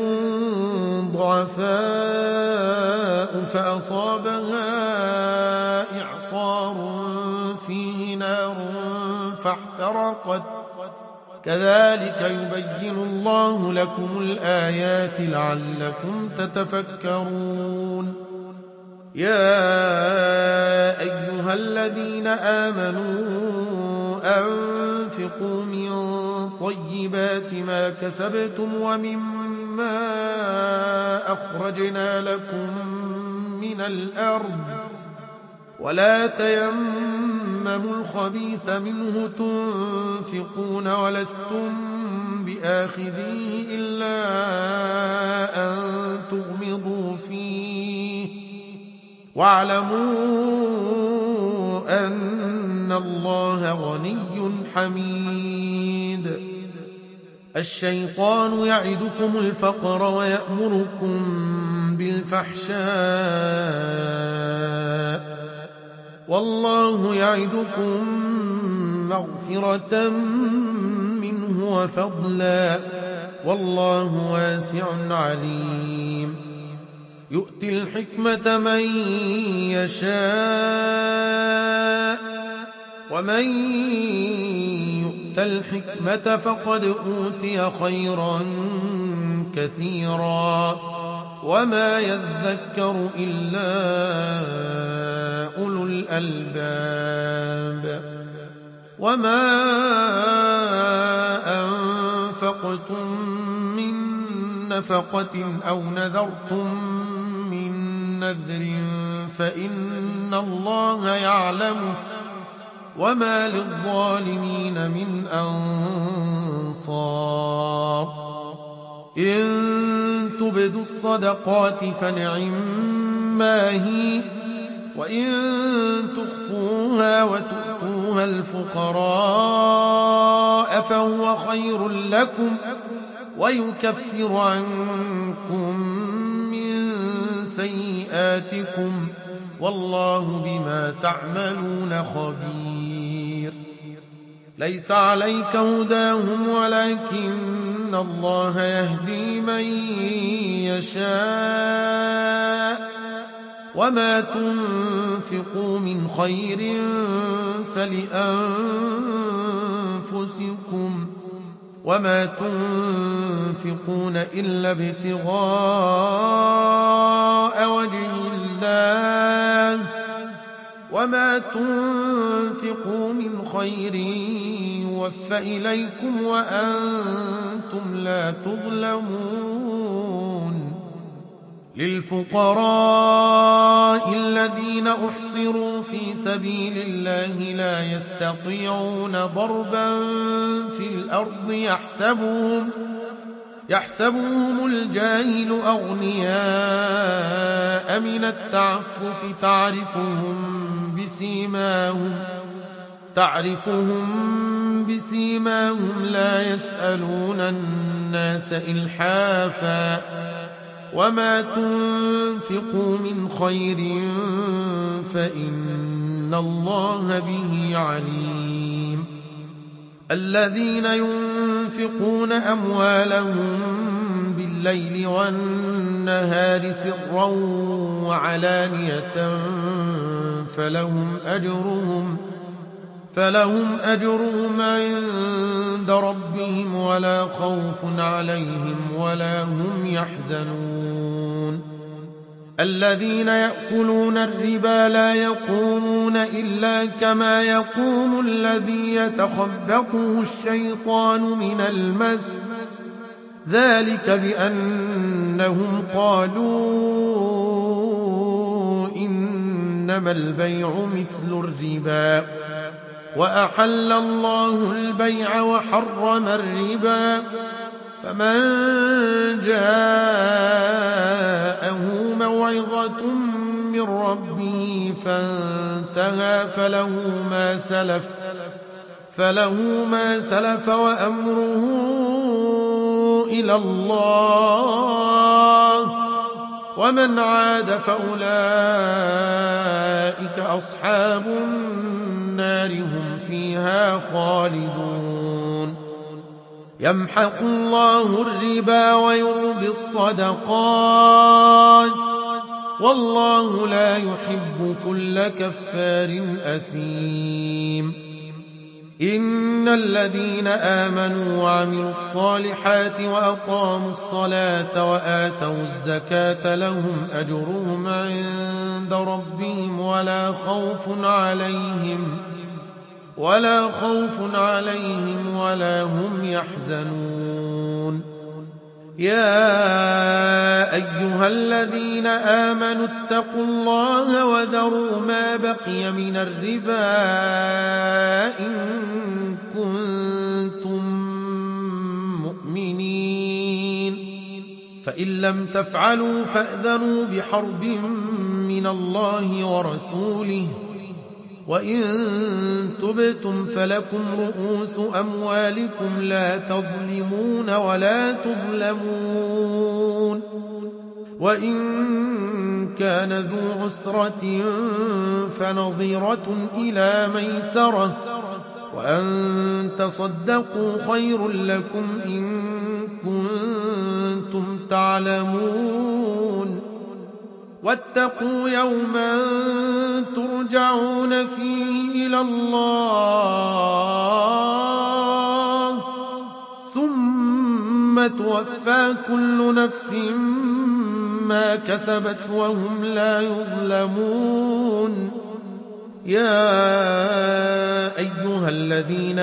ضعفاء فأصابها إعصار فيه نار فاحترقت كذلك يبين الله لكم الآيات لعلكم تتفكرون يا أيها الذين آمنوا أنفقوا من طيبات ما كسبتم ومما أخرجنا لكم من الأرض ولا تيمموا الخبيث منه تنفقون ولستم بآخذيه إلا أن تغمضوا فيه واعلموا أن الله غني حميد الشيطان يعدكم الفقر ويأمركم بالفحشاء والله يعدكم مغفرة منه وفضلا والله واسع عليم يؤتي الحكمة من يشاء ومن يؤت الحكمة فقد أوتي خيرا كثيرا وما يذكر إلا أولو الألباب وما أنفقتم من نفقة أو نذرتم من نذر فإن الله يعلمه وما للظالمين من أنصار إن تبدوا الصدقات فنعما هي وإن تخفوها وتؤتوها الفقراء فهو خير لكم ويكفر عنكم من سيئاتكم والله بما تعملون خبير ليس عليك هداهم ولكن الله يهدي من يشاء وما تنفقوا من خير فلأنفسكم وما تنفقون إلا ابتغاء وجه الله وما تنفقوا من خير يوفى إليكم وأنتم لا تظلمون للفقراء الذين أحصروا في سبيل الله لا يستطيعون ضربا في الأرض يحسبهم يحسبهم الجاهل أغنياء من التعفف تعرفهم بسيماهم تعرفهم بسيماهم لا يسألون الناس إلحافا وما تنفقوا من خير فإن الله به عليم الذين ينفقون أموالهم بالليل والنهار سرا وعلانية فلهم أجرهم فلهم أجرهم عند ربهم ولا خوف عليهم ولا هم يحزنون الذين يأكلون الربا لا يقومون إلا كما يقوم الذي يتخبطه الشيطان من المس ذلك بأنهم قالوا إنما البيع مثل الربا وأحل الله البيع وحرم الربا فمن جاءه موعظة من ربه فانتهى فله ما سلف فله ما سلف وأمره إلى الله ومن عاد فأولئك أصحاب النار هم فيها خالدون يمحق الله الربا ويربي الصدقات والله لا يحب كل كفار أثيم إن الذين آمنوا وعملوا الصالحات وأقاموا الصلاة وآتوا الزكاة لهم أجرهم عند ربهم ولا خوف عليهم ولا خوف عليهم ولا هم يحزنون يا أيها الذين آمنوا اتقوا الله وذروا ما بقي من الربا إن كنتم مؤمنين فإن لم تفعلوا فأذنوا بحرب من الله ورسوله وإن تبتم فلكم رؤوس أموالكم لا تظلمون ولا تظلمون وإن كان ذو عسرة فنظيرة إلى ميسرة وأن تصدقوا خير لكم إن كنتم تعلمون واتقوا يوما ترجعون فيه إلى الله ثم توفى كل نفس ما كسبت وهم لا يظلمون يا أيها الذين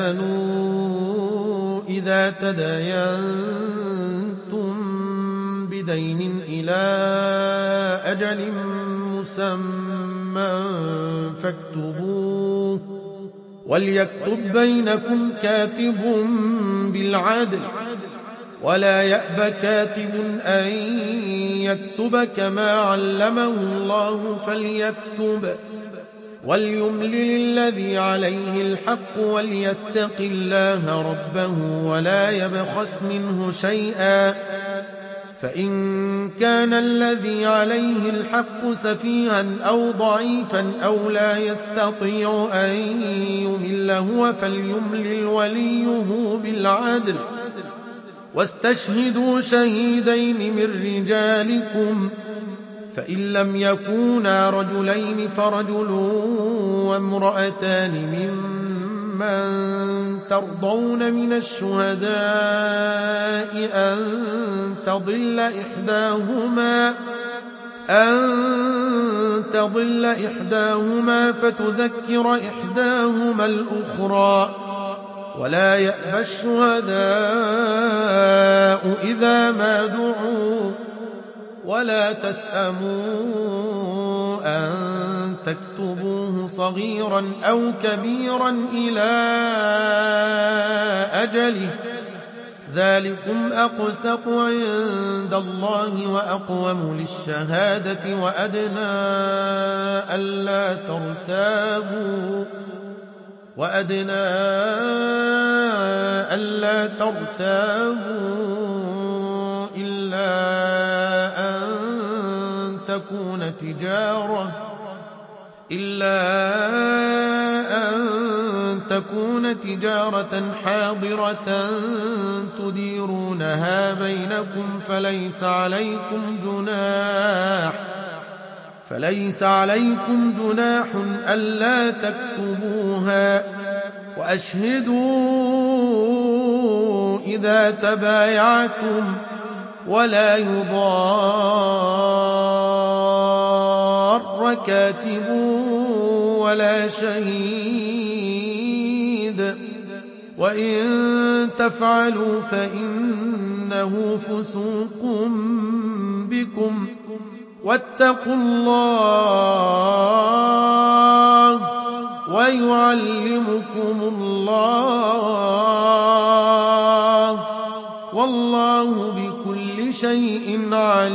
آمنوا إذا تداينتم بدين إلى أجل مسمى فاكتبوه وليكتب بينكم كاتب بالعدل ولا يأب كاتب أن يكتب كما علمه الله فليكتب وليملل الذي عليه الحق وليتق الله ربه ولا يبخس منه شيئا فإن كان الذي عليه الحق سفيها أو ضعيفا أو لا يستطيع أن يمل هو فليملل وليه بالعدل واستشهدوا شهيدين من رجالكم فإن لم يكونا رجلين فرجل وامرأتان ممن ترضون من الشهداء أن تضل إحداهما أن تضل إحداهما فتذكر إحداهما الأخرى ولا يأبى الشهداء إذا ما دعوا ولا تسأموا أن تكتبوه صغيرا أو كبيرا إلى أجله ذلكم أقسط عند الله وأقوم للشهادة وأدنى ألا ترتابوا وأدنى ألا ترتابوا إلا أن تكون تجارة إلا أن تكون تجارة حاضرة تديرونها بينكم فليس عليكم جناح فليس عليكم جناح ألا تكتبوها وأشهدوا إذا تبايعتم ولا يضار كاتب ولا شهيد وإن تفعلوا فإنه فسوق بكم واتقوا الله ويعلمكم الله والله بكل شيء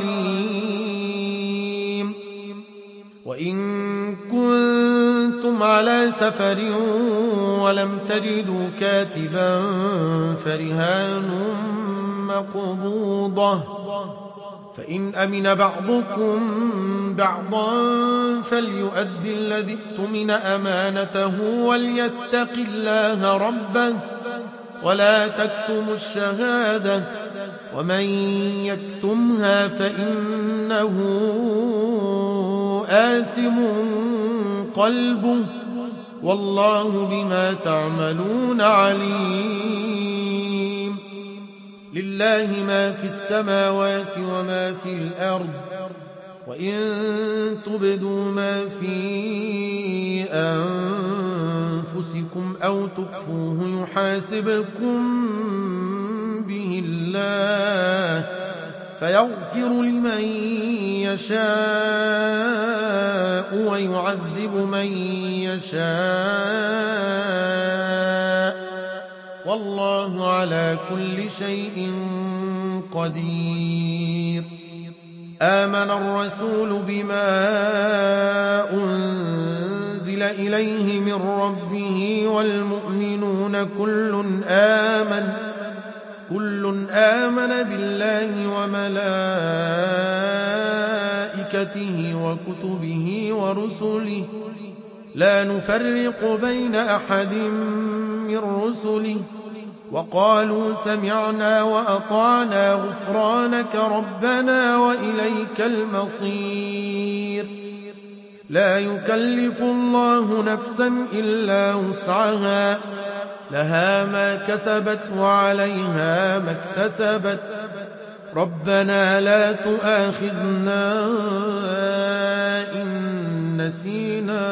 عليم. وإن كنتم على سفر ولم تجدوا كاتبا فرهان مقبوضة فإن أمن بعضكم بعضا فليؤد الذي اؤتمن أمانته وليتق الله ربه ولا تكتموا الشهادة ومن يكتمها فإنه آثم قلبه والله بما تعملون عليم. لله ما في السماوات وما في الأرض وإن تبدوا ما في أنفسكم أو تخفوه يحاسبكم به الله فيغفر لمن يشاء ويعذب من يشاء والله على كل شيء قدير. آمن الرسول بما أنزل إليه من ربه والمؤمنون كل آمن كل آمن بالله وملائكته وكتبه ورسله لا نفرق بين أحد من رسله وقالوا سمعنا وأطعنا غفرانك ربنا وإليك المصير. لا يكلف الله نفسا إلا وسعها لها ما كسبت وعليها ما اكتسبت ربنا لا تؤاخذنا إن نسينا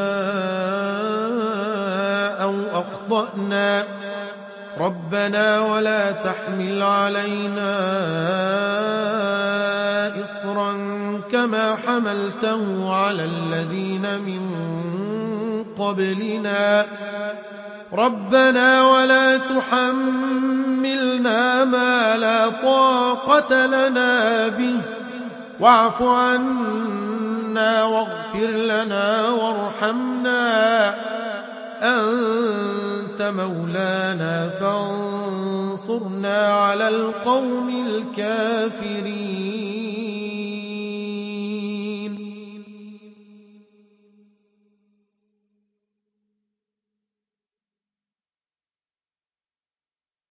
أو أخطأنا ربنا ولا تحمل علينا إصرا كما حملته على الذين من قبلنا ربنا ولا تحملنا ما لا طاقة لنا به واعف عنا واغفر لنا وارحمنا أنت مولانا فانصرنا على القوم الكافرين.